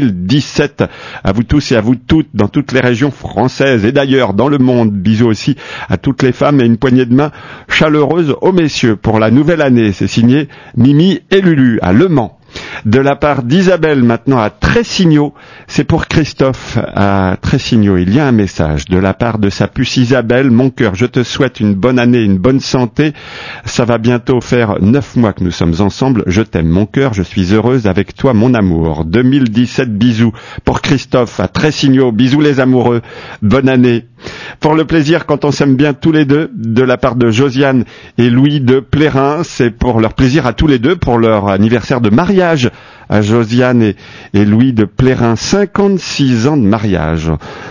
2017 à vous tous et à vous toutes dans toutes les régions françaises et d'ailleurs dans le monde. Bisous aussi à toutes les femmes et une poignée de main chaleureuse aux messieurs pour la nouvelle année. C'est signé Mimi et Lulu à Le Mans. De la part d'Isabelle maintenant à Tressigno, c'est pour Christophe à Tressigno. Il y a un message de la part de sa puce Isabelle. Mon cœur, je te souhaite une bonne année, une bonne santé. Ça va bientôt faire 9 mois que nous sommes ensemble. Je t'aime mon cœur, je suis heureuse avec toi mon amour. 2017 bisous pour Christophe à Tressigno. Bisous les amoureux, bonne année. Pour le plaisir quand on s'aime bien tous les deux, de la part de Josiane et Louis de Plérin, c'est pour leur plaisir à tous les deux, pour leur anniversaire de mariage à Josiane et Louis de Plérin, 56 ans de mariage.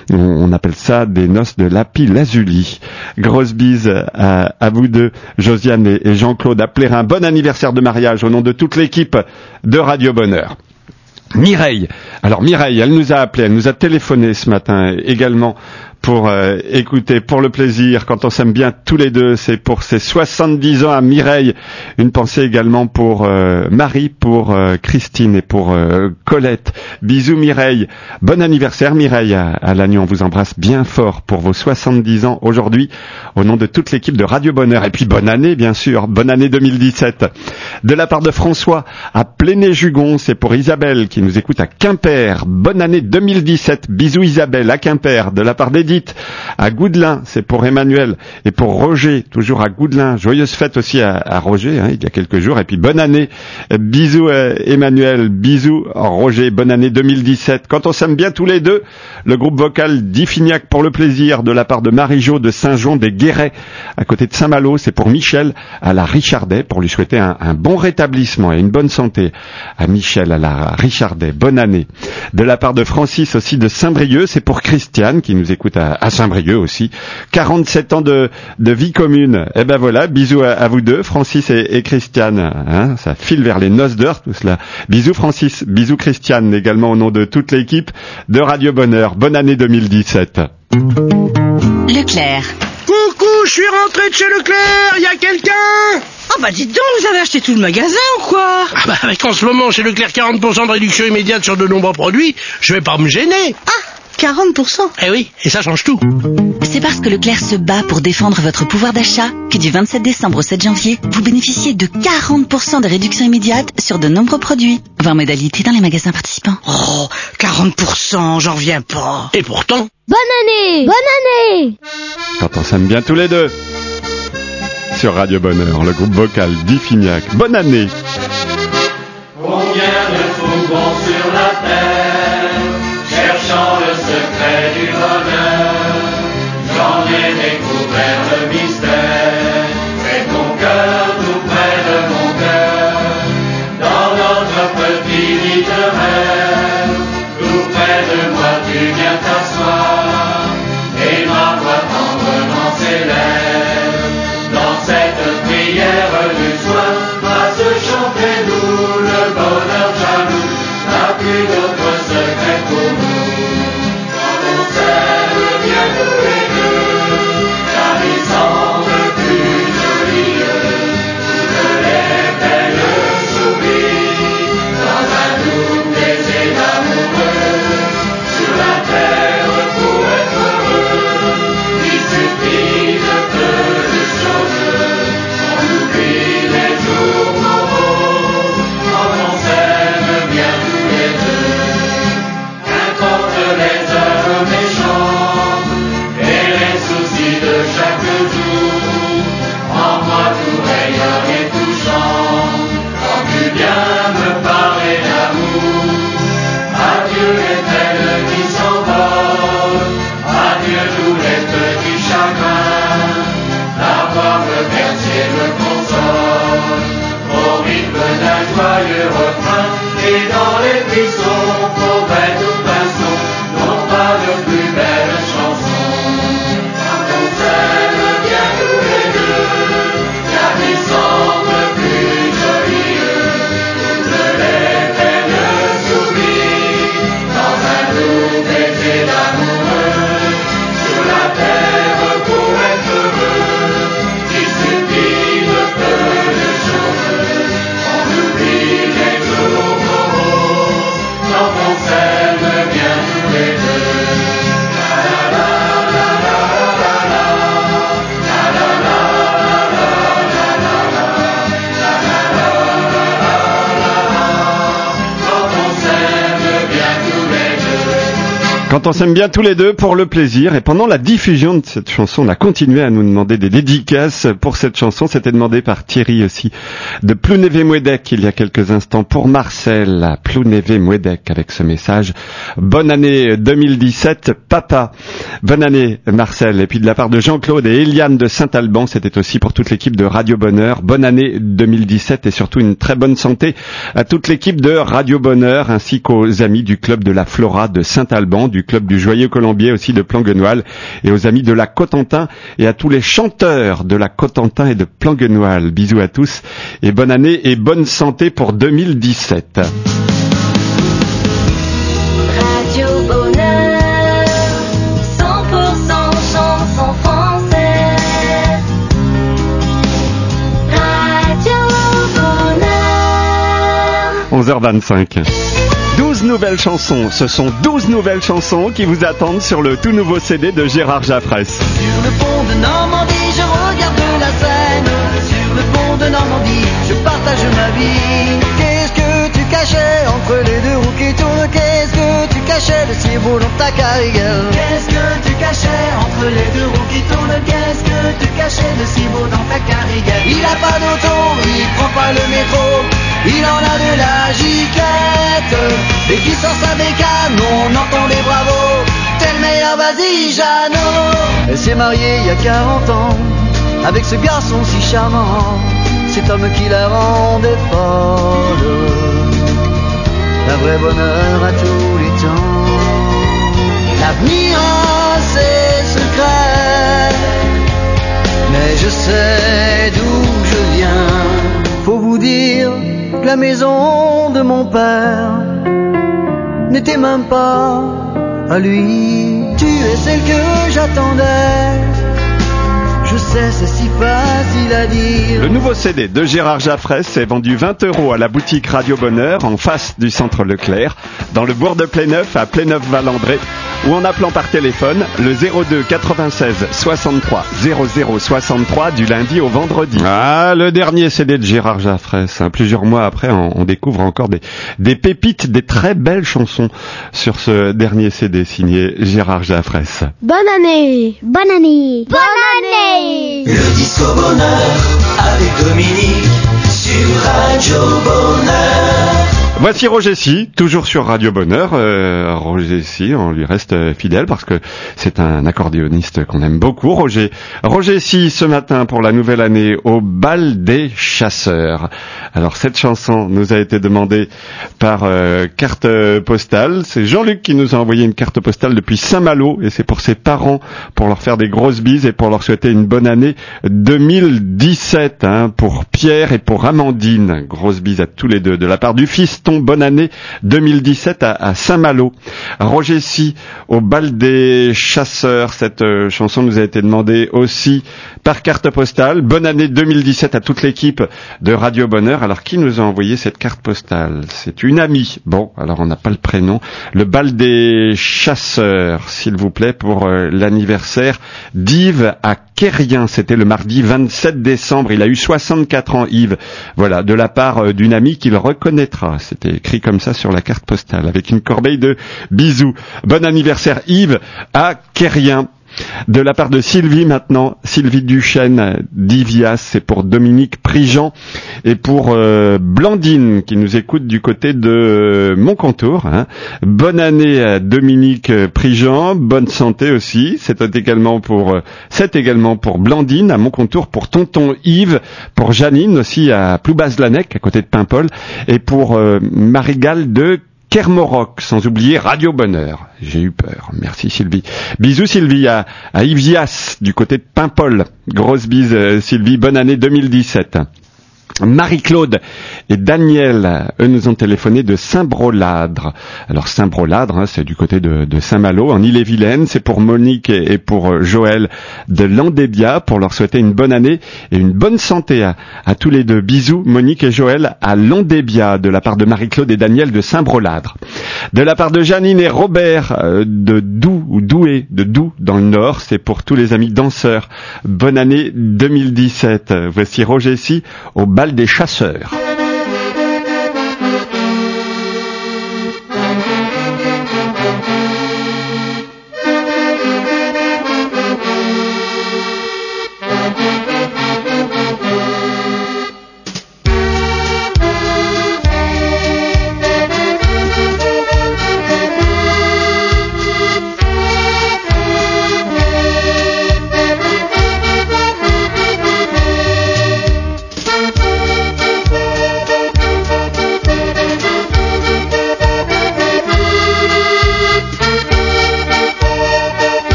On appelle ça des noces de lapis-lazuli. Grosse bise à vous deux, Josiane et Jean-Claude à Plérin. Bon anniversaire de mariage au nom de toute l'équipe de Radio Bonheur. Mireille. Alors Mireille, elle nous a appelé, elle nous a téléphoné ce matin également pour écouter, pour le plaisir, quand on s'aime bien tous les deux, c'est pour ses 70 ans à Mireille. Une pensée également pour Marie, pour Christine et pour Colette. Bisous Mireille. Bon anniversaire Mireille à Lannion. On vous embrasse bien fort pour vos 70 ans aujourd'hui au nom de toute l'équipe de Radio Bonheur. Et puis bonne année bien sûr, bonne année 2017. De la part de François à Pléné-Jugon, c'est pour Isabelle qui nous écoute à Quimper. Bonne année 2017. Bisous Isabelle à Quimper. De la part d'Edith à Goudelin, c'est pour Emmanuel et pour Roger, toujours à Goudelin. Joyeuse fête aussi à Roger, hein, il y a quelques jours. Et puis bonne année. Bisous Emmanuel, bisous Roger. Bonne année 2017. Quand on s'aime bien tous les deux, le groupe vocal d'Iffignac pour le plaisir, de la part de Marie-Jo de Saint-Jean-des-Guérets, à côté de Saint-Malo, c'est pour Michel à la Richardet, pour lui souhaiter un bon rétablissement et une bonne santé. À Michel à la Richardet, bonne année. De la part de Francis aussi de Saint-Brieuc, c'est pour Christiane qui nous écoute à Saint-Brieuc aussi. 47 ans de vie commune. Eh ben voilà, bisous à vous deux, Francis et Christiane. Hein, ça file vers les noces d'heure tout cela. Bisous Francis, bisous Christiane, également au nom de toute l'équipe de Radio Bonheur. Bonne année 2017. Leclerc. Coucou, je suis rentré de chez Leclerc, y a quelqu'un? Oh bah dites donc, vous avez acheté tout le magasin ou quoi? Ah bah avec en ce moment chez Leclerc 40% de réduction immédiate sur de nombreux produits, je vais pas me gêner. Ah, 40%? Eh oui, et ça change tout. C'est parce que Leclerc se bat pour défendre votre pouvoir d'achat que du 27 décembre au 7 janvier, vous bénéficiez de 40% de réduction immédiate sur de nombreux produits. Voir modalité dans les magasins participants. Oh, 40%, j'en reviens pas. Et pourtant... Bonne année! Bonne année! Quand on s'aime bien tous les deux. Sur Radio Bonheur, le groupe vocal d'Ifignac. Bonne année! Combien de fous vont sur la terre, cherchant le secret du bonheur. J'en ai découvert le mystère, c'est ton cœur tout près de mon cœur. Dans notre petit lit de rêve, tout près de moi tu viens t'asseoir, et ma voix tendrement s'élève. Dans cette prière du soir, va se chanter nous le bonheur jaloux, n'a plus d'autre secret pour nous. Quand on s'aime bien tous les deux, la vie semble plus jolie. Toutes les belles s'oublient dans un doux baiser d'amoureux. Sur la terre pour être heureux, il suffit de peu de choses. On oublie les jours moraux quand on s'aime bien tous les deux. Qu'importe les heures méchantes et les soucis de chaque jour, en moi tout rayonne et touchant quand tu viens me parler d'amour. Adieu les peines qui s'envolent, adieu tous les petits chagrins. La voix me berce et me console, au rythme d'un joyeux refrain. Et dans les buissons, fauvettes ou pinsons, non pas de plus belles chansons. Quand on s'aime bien tous les deux, la vie semble plus jolie. Toutes les peines s'oublient dans un doux baiser d'amoureux. Sur la terre pour être heureux, il suffit de peu de choses. On oublie les jours moraux quand on s'aime bien tous les deux. La la la la la la la la la la quand on s'aime bien tous les deux. Quand on s'aime bien tous les deux pour le plaisir. Et pendant la diffusion de cette chanson, on a continué à nous demander des dédicaces pour cette chanson. C'était demandé par Thierry aussi, de Plouneve-Mouedec il y a quelques instants, pour Marcel à Plouneve-Mouedec avec ce message. Bonne année 2017, papa. Bonne année Marcel. Et puis de la part de Jean-Claude et Eliane de Saint-Alban, c'était aussi pour toute l'équipe de Radio Bonheur. Bonne année 2017 et surtout une très bonne santé à toute l'équipe de Radio Bonheur ainsi qu'aux amis du club de la Flora de Saint-Alban, du club du Joyeux Colombier aussi de Planguenoil et aux amis de la Cotentin et à tous les chanteurs de la Cotentin et de Planguenoil. Bisous à tous et bonne année et bonne santé pour 2017. Radio Bonheur, 100% chanson française. Radio Bonheur. 11h25. 12 nouvelles chansons, ce sont 12 nouvelles chansons qui vous attendent sur le tout nouveau CD de Gérard Jaffrès. Sur le pont de Normandie, je regarde la Seine. Sur le pont de Normandie, je partage ma vie. Qu'est-ce que tu cachais entre les deux roues qui tournent? Qu'est-ce que tu cachais de si beau dans ta carrière? Qu'est-ce que tu cachais entre les deux roues qui tournent? Qu'est-ce que tu cachais de si beau dans ta carrière? Il a pas d'auto, il prend pas le métro, il en a de la giclette. Et qui sort sa bécane, on entend les bravos. T'es le meilleur, vas-y Jeannot. Elle s'est mariée il y a 40 ans avec ce garçon si charmant, cet homme qui la rendait folle. Un vrai bonheur à tous les temps. L'avenir, c'est la maison de mon père n'était même pas à lui. Tu es celle que j'attendais. Je sais, c'est si facile à dire. Le nouveau CD de Gérard Jaffrès est vendu 20 € à la boutique Radio Bonheur en face du centre Leclerc, dans le bourg de Pléneuf à Pléneuf-Valandré, ou en appelant par téléphone le 02 96 63 00 63 du lundi au vendredi. Ah, le dernier CD de Gérard Jaffrès. Plusieurs mois après, on découvre encore des pépites, des très belles chansons sur ce dernier CD signé Gérard Jaffrès. Bonne année! Bonne année! Bonne année! Le disco bonheur avec Dominique sur Radio Bonheur. Voici Roger Sy, toujours sur Radio Bonheur. Roger Sy, on lui reste fidèle parce que c'est un accordéoniste qu'on aime beaucoup. Roger Sy, ce matin pour la nouvelle année au bal des chasseurs. Alors cette chanson nous a été demandée par carte postale. C'est Jean-Luc qui nous a envoyé une carte postale depuis Saint-Malo et c'est pour ses parents, pour leur faire des grosses bises et pour leur souhaiter une bonne année 2017, pour Pierre et pour Amandine. Grosse bise à tous les deux de la part du fils. Bonne année 2017 à Saint-Malo. Roger Sy au bal des chasseurs. Cette chanson nous a été demandée aussi par carte postale. Bonne année 2017 à toute l'équipe de Radio Bonheur. Alors qui nous a envoyé cette carte postale? C'est une amie. Bon, alors on n'a pas le prénom. Le bal des chasseurs, s'il vous plaît, pour l'anniversaire d'Yves à Quérien. C'était le mardi 27 décembre. Il a eu 64 ans, Yves. Voilà, de la part d'une amie qu'il reconnaîtra. C'était écrit comme ça sur la carte postale, avec une corbeille de bisous. Bon anniversaire Yves à Quérien. De la part de Sylvie maintenant, Sylvie Duchesne d'Ivias, c'est pour Dominique Prigent et pour Blandine qui nous écoute du côté de Montcontour. Bonne année à Dominique Prigent, bonne santé aussi. C'est également pour Blandine à Montcontour, pour tonton Yves, pour Janine aussi à Ploubaz-Lanec à côté de Paimpol et pour Marigal de Kermoroc, sans oublier Radio Bonheur. J'ai eu peur. Merci Sylvie. Bisous Sylvie à Ivias du côté de Paimpol. Grosse bise Sylvie. Bonne année 2017. Marie-Claude et Daniel, eux nous ont téléphoné de Saint-Broladre. Alors Saint-Broladre, c'est du côté de Saint-Malo, en Ille-et-Vilaine. C'est pour Monique et pour Joël de Landébia, pour leur souhaiter une bonne année et une bonne santé à tous les deux. Bisous Monique et Joël à Landébia, de la part de Marie-Claude et Daniel de Saint-Broladre. De la part de Janine et Robert de Douai, de Doux dans le Nord, c'est pour tous les amis danseurs. Bonne année 2017. Voici Roger Sy au bal des chasseurs.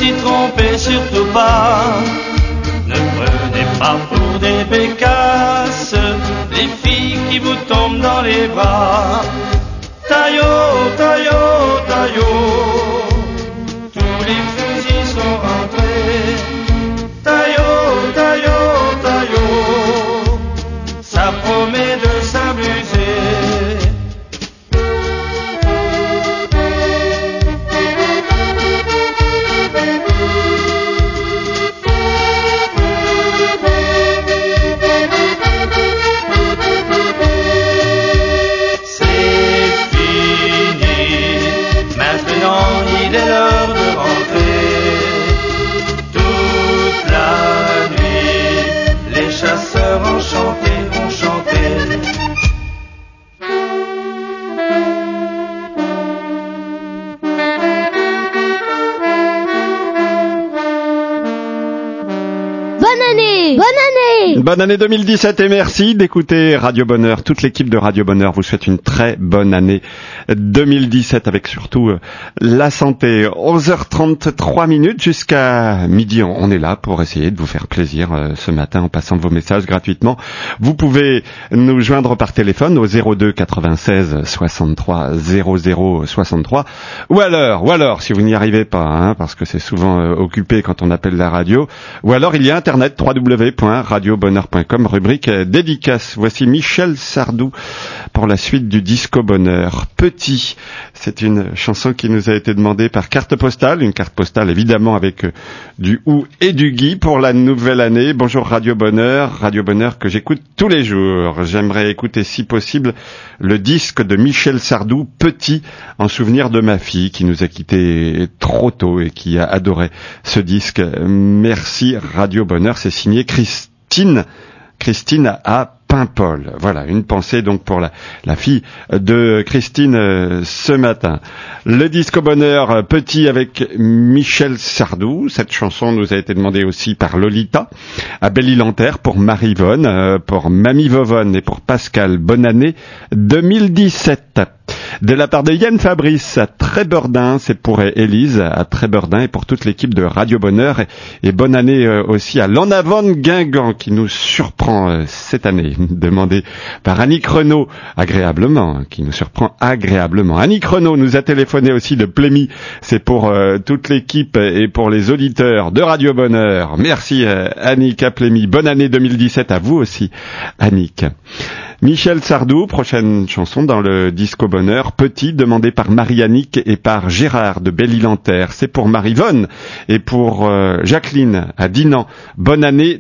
vous y trompez surtout pas. Ne prenez pas pour des bécasses les filles qui vous tombent dans les bras. Taillot, taillot, taillot, tous les fusils sont rentrés. Taillot, taillot, taillot, ça promet de s'amuser. Il est l'heure de rentrer. Toute la nuit, les chasseurs enchantés vont chanter. Bonne année! Bonne année! Bonne année 2017 et merci d'écouter Radio Bonheur. Toute l'équipe de Radio Bonheur vous souhaite une très bonne année 2017 avec surtout la santé. 11h33 jusqu'à midi. On est là pour essayer de vous faire plaisir ce matin en passant vos messages gratuitement. Vous pouvez nous joindre par téléphone au 02 96 63 00 63 ou alors si vous n'y arrivez pas parce que c'est souvent occupé quand on appelle la radio, ou alors il y a internet www.radiobonheur.com rubrique dédicace. Voici Michel Sardou pour la suite du Disco Bonheur. Petit, c'est une chanson qui nous a été demandée par carte postale, une carte postale évidemment avec du ou et du Guy pour la nouvelle année. Bonjour Radio Bonheur que j'écoute tous les jours. J'aimerais écouter si possible le disque de Michel Sardou, Petit, en souvenir de ma fille qui nous a quittés trop tôt et qui a adoré ce disque. Merci Radio Bonheur, c'est signé Christine à Paimpol. Voilà, une pensée donc pour la fille de Christine ce matin. Le Disco Bonheur, Petit avec Michel Sardou. Cette chanson nous a été demandée aussi par Lolita à Belle-Île-en-Terre pour Marie-Vonne, pour Mamie Vovonne et pour Pascal. Bonne année 2017. De la part de Yann Fabrice à Trébordin, c'est pour Élise à Trébordin et pour toute l'équipe de Radio Bonheur. Et bonne année aussi à l'En Avant Guingamp qui nous surprend cette année. Demandé par Annick Renaud, qui nous surprend agréablement. Annick Renaud nous a téléphoné aussi de Plémy. C'est pour toute l'équipe et pour les auditeurs de Radio Bonheur. Merci Annick à Plémy. Bonne année 2017 à vous aussi, Annick. Michel Sardou, prochaine chanson dans le Disco Bonheur, Petit, demandé par Marie-Annick et par Gérard de Belle-Île-en-Terre. C'est pour Marie-Vonne et pour Jacqueline à Dinan. Bonne année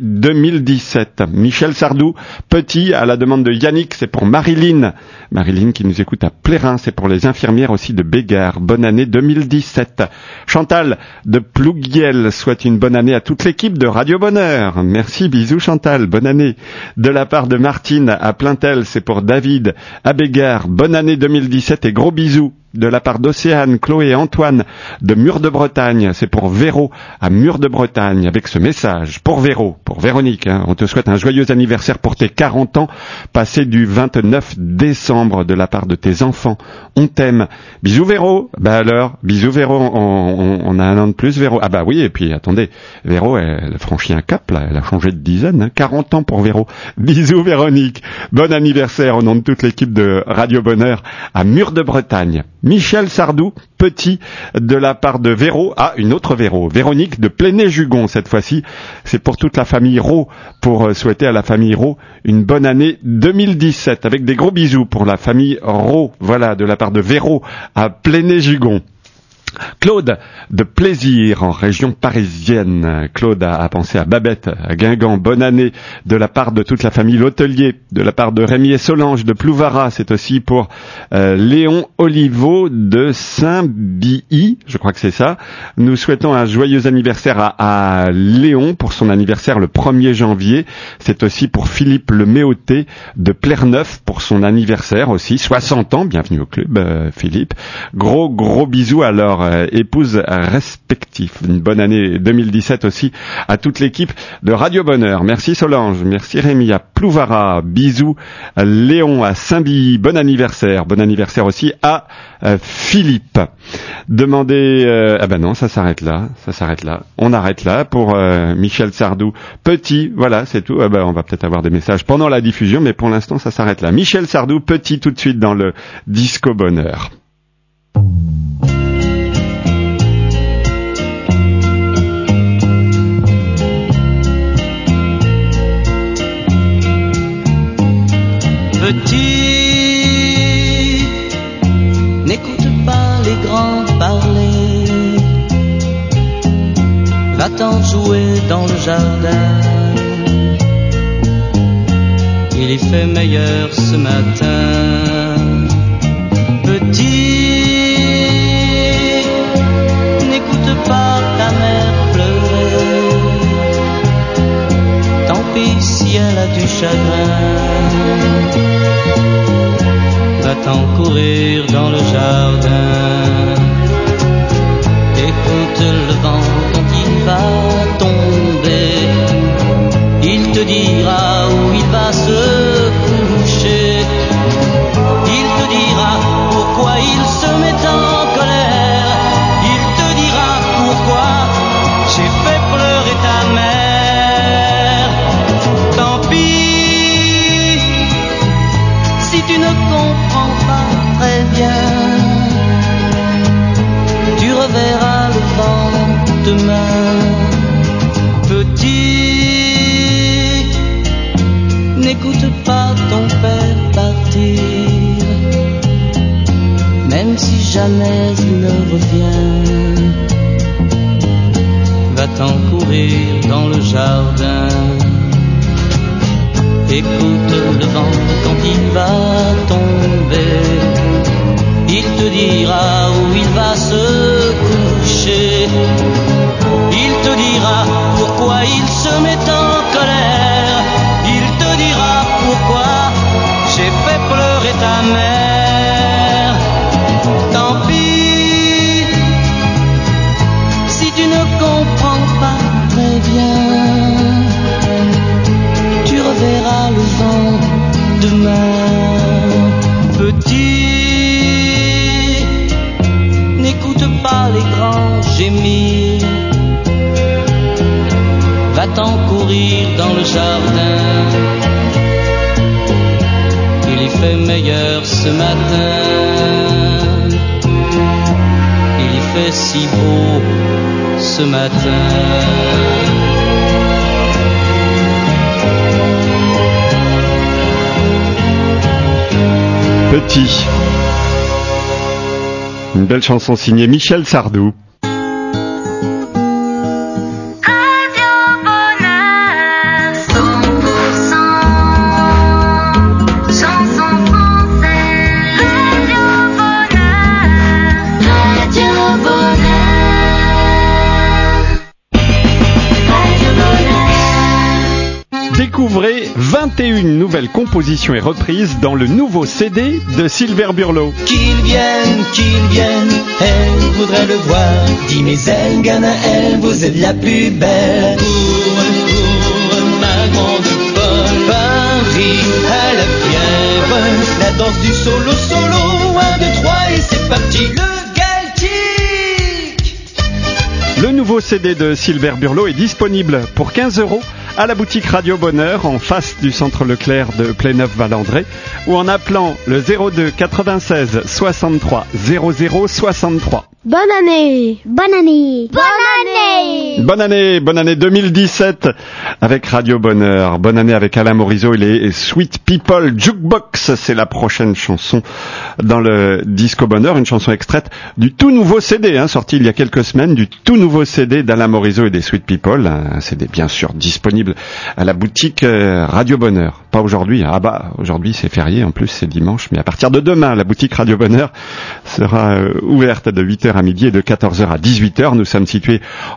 2017. Michel Sardou, Petit, à la demande de Yannick, c'est pour Marilyn. Marilyn qui nous écoute à Plérin, c'est pour les infirmières aussi de Bégard. Bonne année 2017. Chantal de Plouguiel souhaite une bonne année à toute l'équipe de Radio Bonheur. Merci, bisous Chantal, bonne année. De la part de Martine à Plaintel, c'est pour David à Bégard. Bonne année 2017 et gros bisous. De la part d'Océane, Chloé et Antoine de Mur de Bretagne, c'est pour Véro à Mur de Bretagne avec ce message pour Véro, pour Véronique. On te souhaite un joyeux anniversaire pour tes 40 ans, passé du 29 décembre de la part de tes enfants. On t'aime. Bisous Véro. Bisous Véro. On a un an de plus Véro. Ah bah oui, et puis attendez, Véro, elle a franchi un cap là, elle a changé de dizaine. 40 ans pour Véro. Bisous Véronique. Bon anniversaire au nom de toute l'équipe de Radio Bonheur à Mur de Bretagne. Michel Sardou, Petit, de la part de Véro. Ah, une autre Véro. Véronique de Pléné-Jugon, cette fois-ci. C'est pour toute la famille Rau, pour souhaiter à la famille Rau une bonne année 2017, avec des gros bisous pour la famille Rau. Voilà, de la part de Véro à Pléné-Jugon. Claude de Plaisir en région parisienne. Claude a pensé à Babette, à Guingamp. Bonne année de la part de toute la famille L'Hôtelier, de la part de Rémi et Solange de Plouvara. C'est aussi pour Léon Oliveau de Saint-Billy, je crois que c'est ça. Nous souhaitons un joyeux anniversaire à Léon pour son anniversaire le 1er janvier. C'est aussi pour Philippe Le Méoté de Plerneuf pour son anniversaire aussi, 60 ans. Bienvenue au club, Philippe. Gros bisous alors épouses respectifs. Une bonne année 2017 aussi à toute l'équipe de Radio Bonheur. Merci Solange, merci Rémi à Plouvara, bisous Léon à Saint-Billy, bon anniversaire aussi à Philippe. Demandez ah ben non, ça s'arrête là. On arrête là pour Michel Sardou. Petit, voilà, c'est tout. On va peut-être avoir des messages pendant la diffusion, mais pour l'instant ça s'arrête là. Michel Sardou, Petit, tout de suite dans le Disco Bonheur. Petit, n'écoute pas les grands parler, va-t'en jouer dans le jardin. Il y fait meilleur ce matin. Petit, n'écoute pas ta mère pleurer, tant pis si elle a du chagrin. Va-t'en courir dans le jardin. Écoute le vent quand il va tomber, il te dira où il va se coucher. Il te dira pourquoi il se met en colère. Il te dira pourquoi j'ai fait pleurer ta mère. Tant pis si tu ne comprends pas très bien, tu reverras le vent demain. Petit, n'écoute pas ton père partir, même si jamais il ne revient. Va-t'en courir dans le jardin. Écoute le vent quand il va tomber, il te dira où il va se coucher. Il te dira pourquoi il se met en colère. Il te dira pourquoi j'ai fait pleurer ta mère. Tant pis si tu ne comprends pas très bien, tu reverras le vent demain. Petit, n'écoute pas les grands gémir, va-t'en courir dans le jardin. Il y fait meilleur ce matin, il y fait si beau ce matin. Petit. Une belle chanson signée Michel Sardou. Découvrez 21 nouvelles compositions et reprises dans le nouveau CD de Sylvain Burlot. Qu'ils viennent, elle voudrait le voir. Dis mais elle, Ghana, elle, vous êtes la plus belle. Cours, ma grande folle, Paris à la fièvre. La danse du solo, 1, 2, 3 et c'est parti, le Galtique. Le nouveau CD de Sylvain Burlot est disponible pour 15 € à la boutique Radio Bonheur en face du centre Leclerc de Pléneuf-Valandré ou en appelant le 02 96 63 00 63. Bonne année! Bonne année! Bonne année! Bonne année! Bonne année 2017 avec Radio Bonheur. Bonne année avec Alain Morisot et les Sweet People Jukebox. C'est la prochaine chanson dans le Disco Bonheur. Une chanson extraite du tout nouveau CD, sorti il y a quelques semaines, du tout nouveau CD d'Alain Morisot et des Sweet People. Un CD bien sûr disponible à la boutique Radio Bonheur. Pas aujourd'hui. Ah bah, aujourd'hui c'est férié. En plus c'est dimanche. Mais à partir de demain, la boutique Radio Bonheur sera ouverte de 8h à midi et de 14h à 18h. Nous sommes situés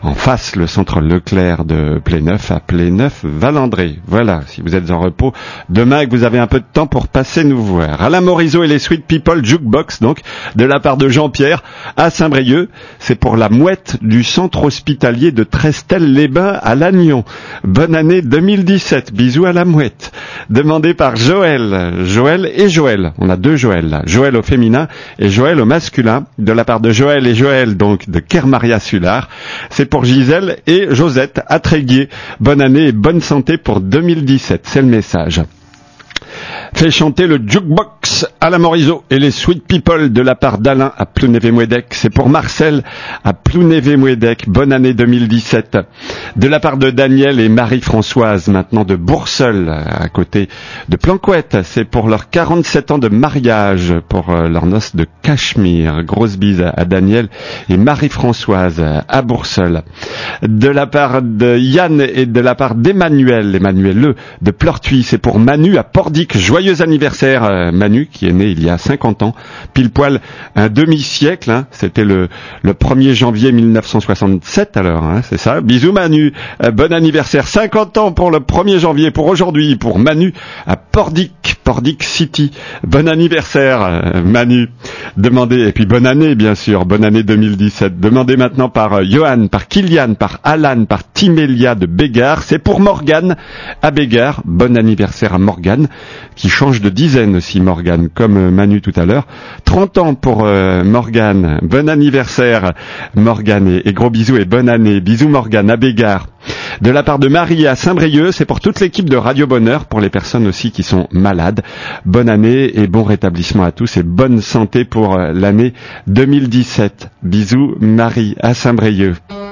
en face le centre Leclerc de Pléneuf à Pléneuf-Valandré. Voilà, si vous êtes en repos demain et que vous avez un peu de temps pour passer nous voir. Alain Morisot et les Sweet People Jukebox, donc, de la part de Jean-Pierre à Saint-Brieuc. C'est pour la mouette du centre hospitalier de Trestel-les-Bains à Lannion. Bonne année 2017. Bisous à la mouette. Demandé par Joël. Joël et Joël. On a deux Joël là. Joël au féminin et Joël au masculin. De la part de Joël et Joël, donc, de Kermaria-Sulard. C'est pour Gisèle et Josette à Tréguier. Bonne année et bonne santé pour 2017. C'est le message. Fait chanter le jukebox à la Morisot et les Sweet People de la part d'Alain à Plounévé-Mouédec. C'est pour Marcel à Plounévé-Mouédec. Bonne année 2017. De la part de Daniel et Marie-Françoise, maintenant de Bourseul, à côté de Planquette. C'est pour leurs 47 ans de mariage, pour leur noce de Cachemire. Grosse bise à Daniel et Marie-Françoise à Bourseul. De la part de Yann et de la part d'Emmanuel, Emmanuel de Pleurtuis. C'est pour Manu à Pordic. Joyeux anniversaire Manu, qui est né il y a 50 ans, pile poil un demi-siècle, hein. C'était le 1er janvier 1967 alors, hein, c'est ça. Bisous Manu, bon anniversaire, 50 ans pour le 1er janvier, pour aujourd'hui, pour Manu à Pordic City. Bon anniversaire Manu. Demandez, et puis bonne année bien sûr, bonne année 2017. Demandez maintenant par Johan, par Kylian, par Alan, par Timélia de Bégard. C'est pour Morgane à Bégard. Bon anniversaire à Morgane, qui change de dizaine aussi, Morgane, comme Manu tout à l'heure. 30 ans pour Morgane. Bon anniversaire Morgane et gros bisous et bonne année. Bisous Morgane à Bégard. De la part de Marie à Saint-Brieuc, c'est pour toute l'équipe de Radio Bonheur, pour les personnes aussi qui sont malades. Bonne année et bon rétablissement à tous et bonne santé pour l'année 2017. Bisous Marie à Saint-Brieuc.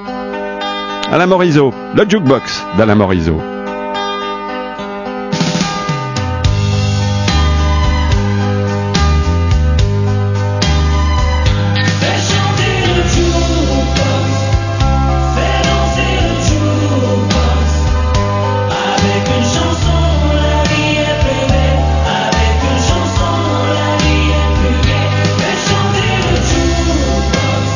Alain Morisot, le jukebox d'Alain Morisot.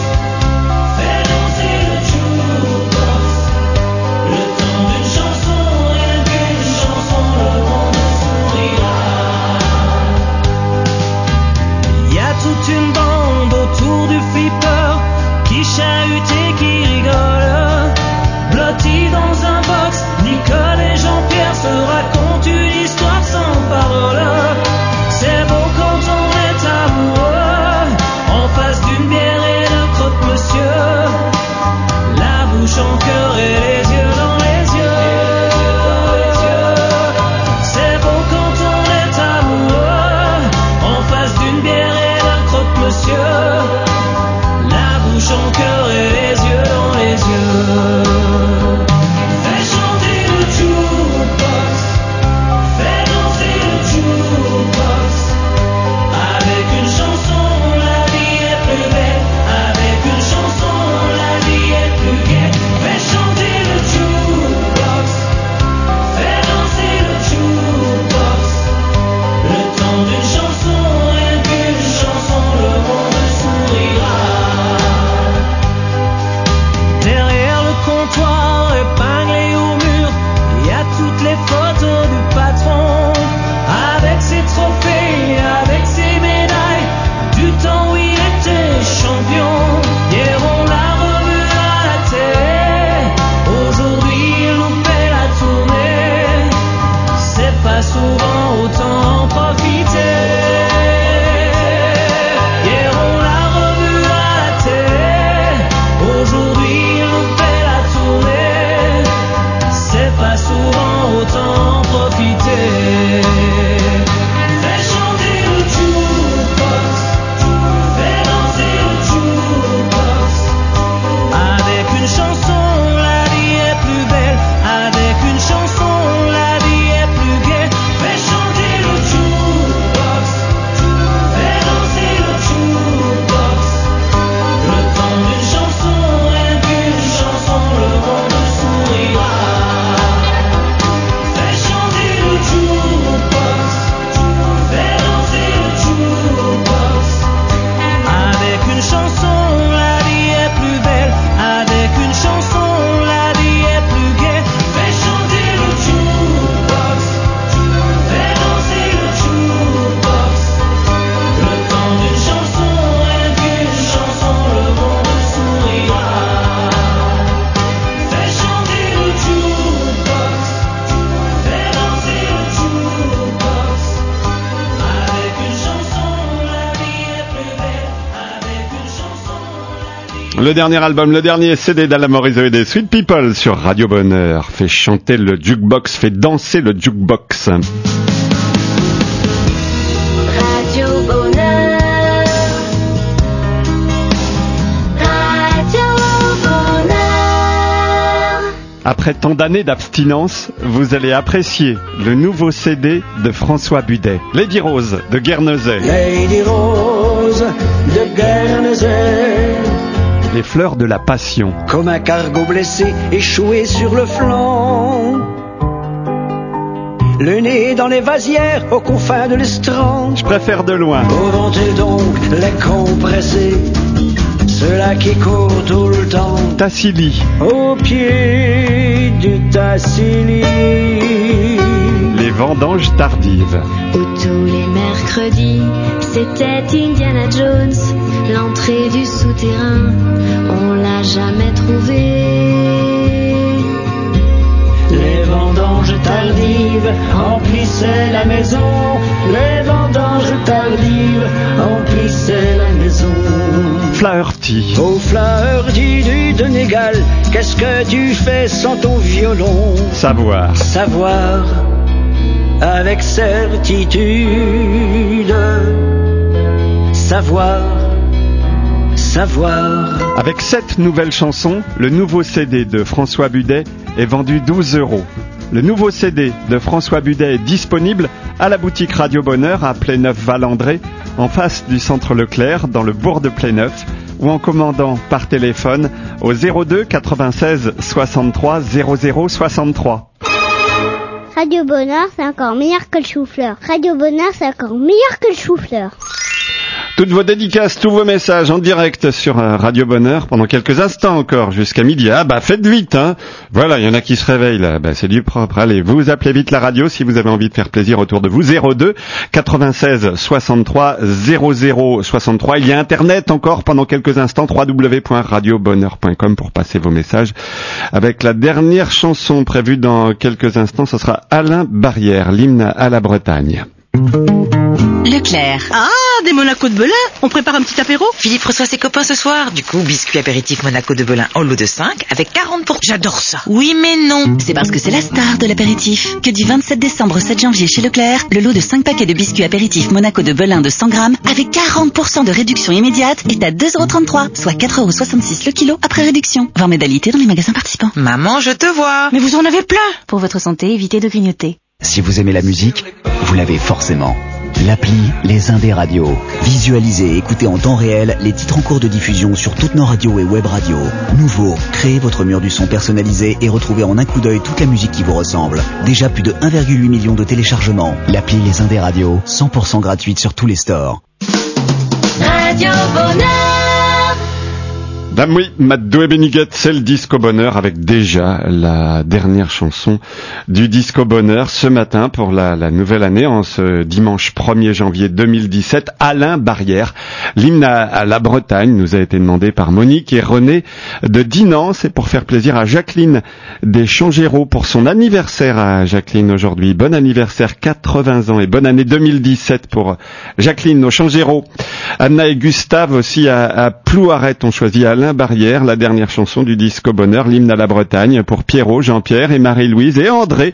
Le temps d'une chanson. Le dernier album, le dernier CD d'Alain Morisot et des Sweet People sur Radio Bonheur. Fait chanter le jukebox, fait danser le jukebox. Radio Bonheur. Radio Bonheur. Après tant d'années d'abstinence, vous allez apprécier le nouveau CD de François Budet. Lady Rose de Guernesey. Lady Rose de Guernesey. Les fleurs de la passion. Comme un cargo blessé échoué sur le flanc. Le nez dans les vasières aux confins de l'estran. Je préfère de loin. Au ventre donc les compressés. Ceux-là qui courent tout le temps. Tassili. Au pied du Tassili. Les vendanges tardives. Où tous les mercredis, c'était Indiana Jones. L'entrée du souterrain, on l'a jamais trouvée. Les vendanges tardives emplissaient la maison. Les vendanges tardives emplissaient la maison. Flaherty. Au Flaherty du Donegal, qu'est-ce que tu fais sans ton violon? Savoir. Savoir avec certitude. Savoir. Avec 7 nouvelles chansons, le nouveau CD de François Budet est vendu 12 €. Le nouveau CD de François Budet est disponible à la boutique Radio Bonheur à Pléneuf-Valandré, en face du centre Leclerc, dans le bourg de Pléneuf, ou en commandant par téléphone au 02 96 63 00 63. Radio Bonheur, c'est encore meilleur que le chou-fleur. Radio Bonheur, c'est encore meilleur que le chou-fleur. Toutes vos dédicaces, tous vos messages en direct sur Radio Bonheur pendant quelques instants encore, jusqu'à midi. Ah bah faites vite, hein. Voilà, il y en a qui se réveillent là. Bah c'est du propre. Allez, vous appelez vite la radio si vous avez envie de faire plaisir autour de vous. 02 96 63 00 63. Il y a Internet encore pendant quelques instants. www.radiobonheur.com pour passer vos messages. Avec la dernière chanson prévue dans quelques instants, ce sera Alain Barrière, l'hymne à la Bretagne. Leclerc. Ah, des Monaco de Belin. On prépare un petit apéro. Philippe reçoit ses copains ce soir. Du coup, biscuit apéritif Monaco de Belin en lot de 5 avec 40%. J'adore ça. Oui, mais non. C'est parce que c'est la star de l'apéritif que du 27 décembre au 7 janvier chez Leclerc, le lot de 5 paquets de biscuits apéritifs Monaco de Belin de 100 grammes avec 40% de réduction immédiate est à 2,33 €, soit 4,66 € le kilo après réduction. 20 modalités dans les magasins participants. Maman, je te vois. Mais vous en avez plein. Pour votre santé, évitez de grignoter. Si vous aimez la musique, vous l'avez forcément. L'appli Les Indés Radio. Visualisez et écoutez en temps réel les titres en cours de diffusion sur toutes nos radios et web radios. Nouveau, créez votre mur du son personnalisé et retrouvez en un coup d'œil toute la musique qui vous ressemble. Déjà plus de 1,8 million de téléchargements. L'appli Les Indés Radio, 100% gratuite sur tous les stores. Radio Bonheur. Dame oui, Maddo et Beniguette, c'est le Disco Bonheur avec déjà la dernière chanson du Disco Bonheur ce matin pour la nouvelle année, en ce dimanche 1er janvier 2017. Alain Barrière, l'hymne à la Bretagne, nous a été demandé par Monique et René de Dinan. C'est pour faire plaisir à Jacqueline des Changéros pour son anniversaire à Jacqueline aujourd'hui. Bon anniversaire, 80 ans et bonne année 2017 pour Jacqueline aux Changéros. Anna et Gustave aussi à Plouaret ont choisi Alain Barrière, la dernière chanson du Disco Bonheur, l'hymne à la Bretagne pour Pierrot, Jean-Pierre et Marie-Louise et André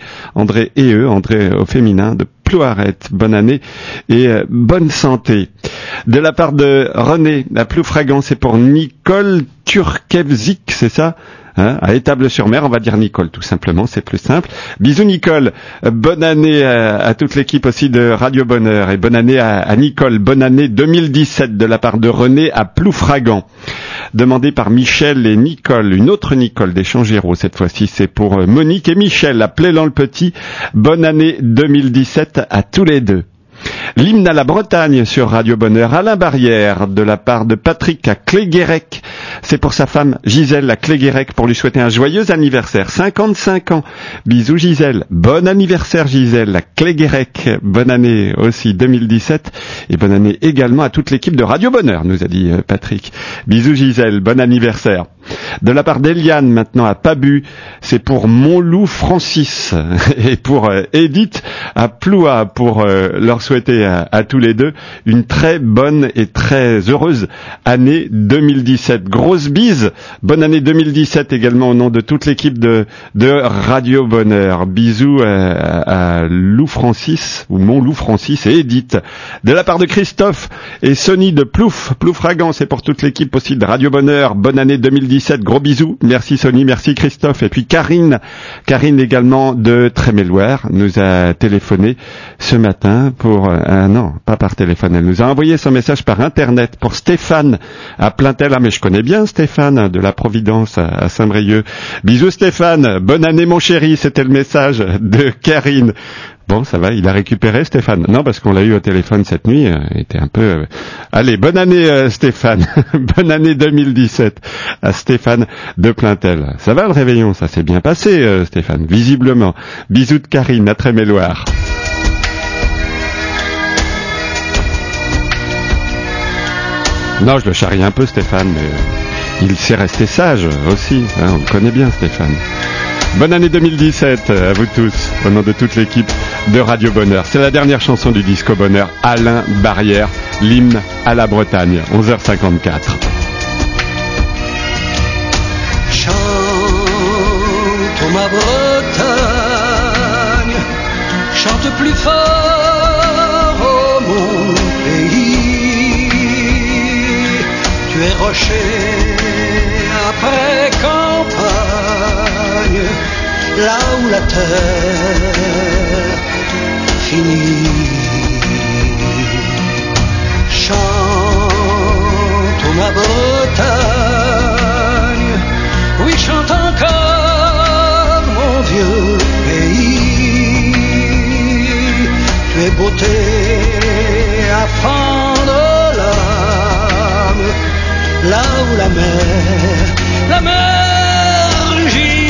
au féminin de Plouaret. Bonne année et bonne santé. De la part de René, la Ploufragan, c'est pour Nicole Turkevzik, c'est ça? À Étable-sur-Mer, on va dire Nicole tout simplement, c'est plus simple. Bisous Nicole, bonne année à toute l'équipe aussi de Radio Bonheur et bonne année à Nicole, bonne année 2017 de la part de René à Ploufragan. Demandé par Michel et Nicole, une autre Nicole des Changéros, cette fois-ci c'est pour Monique et Michel à Plélan-le-Petit, bonne année 2017 à tous les deux. L'hymne à la Bretagne sur Radio Bonheur, Alain Barrière, de la part de Patrick à Cléguérec. C'est pour sa femme Gisèle à Cléguérec pour lui souhaiter un joyeux anniversaire, 55 ans. Bisous Gisèle, bon anniversaire Gisèle à Cléguérec, bonne année aussi 2017 et bonne année également à toute l'équipe de Radio Bonheur, nous a dit Patrick. Bisous Gisèle, bon anniversaire. De la part d'Eliane, maintenant à Pabu, c'est pour Montloup Francis. Et pour Edith à Ploua, pour leur souhaiter à tous les deux une très bonne et très heureuse année 2017. Grosse bise, bonne année 2017 également au nom de toute l'équipe de Radio Bonheur. Bisous à Lou Francis, ou Montloup Francis et Edith. De la part de Christophe et Sony de Ploufragan, c'est pour toute l'équipe aussi de Radio Bonheur. Bonne année 2017, gros bisous. Merci Sony, merci Christophe. Et puis Karine également de Tréméloire nous a téléphoné ce matin pour... non, pas par téléphone, elle nous a envoyé son message par internet pour Stéphane à Plaintel. Ah mais je connais bien Stéphane de la Providence à Saint-Brieuc. Bisous Stéphane, bonne année mon chéri, c'était le message de Karine. Bon, ça va, il a récupéré Stéphane. Non, parce qu'on l'a eu au téléphone cette nuit, il était un peu... Allez, bonne année Stéphane, bonne année 2017 à Stéphane de Plaintel. Ça va le réveillon, ça s'est bien passé Stéphane, visiblement. Bisous de Karine à Tréméloire. Non, je le charrie un peu Stéphane, mais il s'est resté sage aussi, hein, on le connaît bien Stéphane. Bonne année 2017 à vous tous, au nom de toute l'équipe de Radio Bonheur. C'est la dernière chanson du Disco Bonheur, Alain Barrière, l'hymne à la Bretagne, 11h54. Chante ma Bretagne, chante plus fort, oh mon pays. Tu es rocher après campagne, là où la terre finit. Chante ma Bretagne, oui chante encore mon vieux pays. Tu es beauté à fendre l'âme, là où la mer rugit.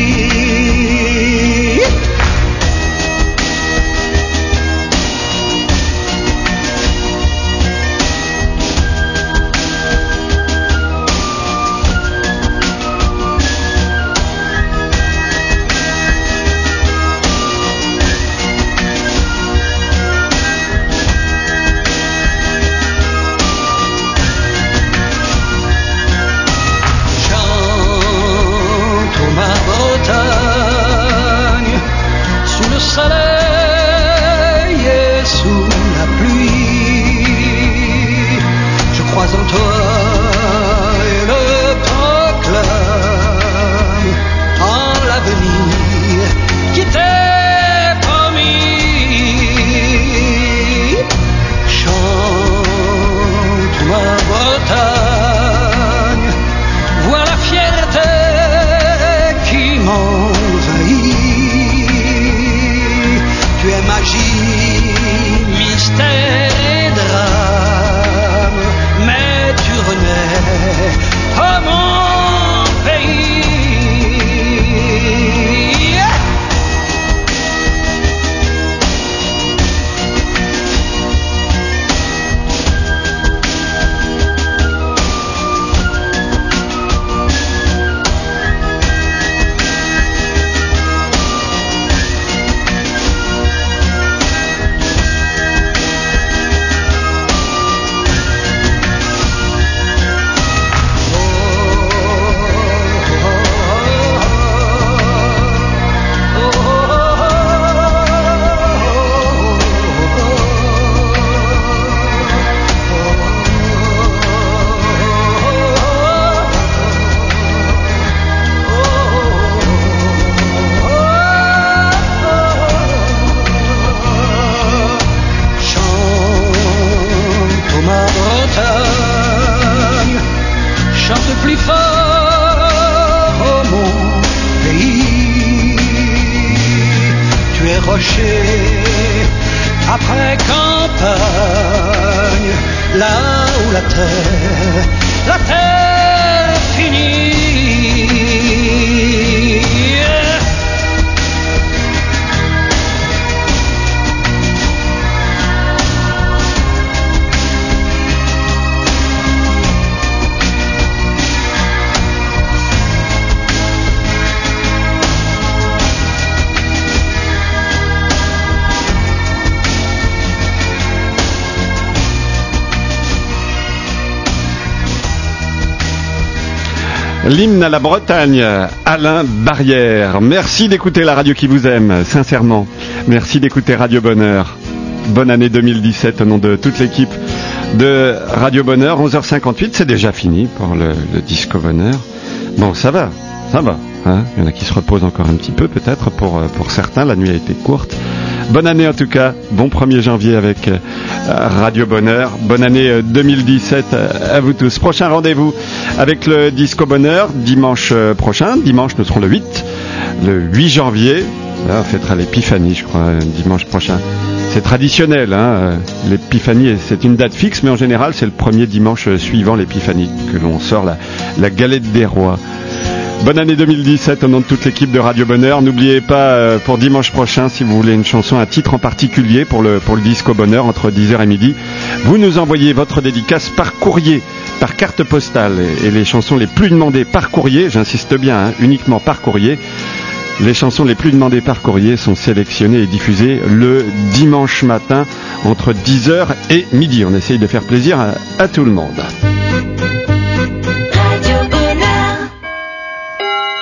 Après campagne, là où la terre finit. L'hymne à la Bretagne, Alain Barrière. Merci d'écouter la radio qui vous aime, sincèrement. Merci d'écouter Radio Bonheur. Bonne année 2017 au nom de toute l'équipe de Radio Bonheur. 11h58, c'est déjà fini pour le Disco Bonheur. Bon, ça va. Hein, il y en a qui se reposent encore un petit peu peut-être pour certains, la nuit a été courte. Bonne année en tout cas, bon 1er janvier avec Radio Bonheur. Bonne année 2017 à vous tous. Prochain rendez-vous avec le Disco Bonheur dimanche prochain. Dimanche nous serons le 8 janvier. Là, on fêtera l'épiphanie je crois dimanche prochain. C'est traditionnel, hein, l'épiphanie c'est une date fixe mais en général c'est le premier dimanche suivant l'épiphanie que l'on sort la galette des rois. Bonne année 2017 au nom de toute l'équipe de Radio Bonheur. N'oubliez pas pour dimanche prochain, si vous voulez une chanson, un titre en particulier pour le Disco Bonheur entre 10h et midi, vous nous envoyez votre dédicace par courrier, par carte postale. Et les chansons les plus demandées par courrier, j'insiste bien, hein, uniquement par courrier, les chansons les plus demandées par courrier sont sélectionnées et diffusées le dimanche matin entre 10h et midi. On essaye de faire plaisir à tout le monde.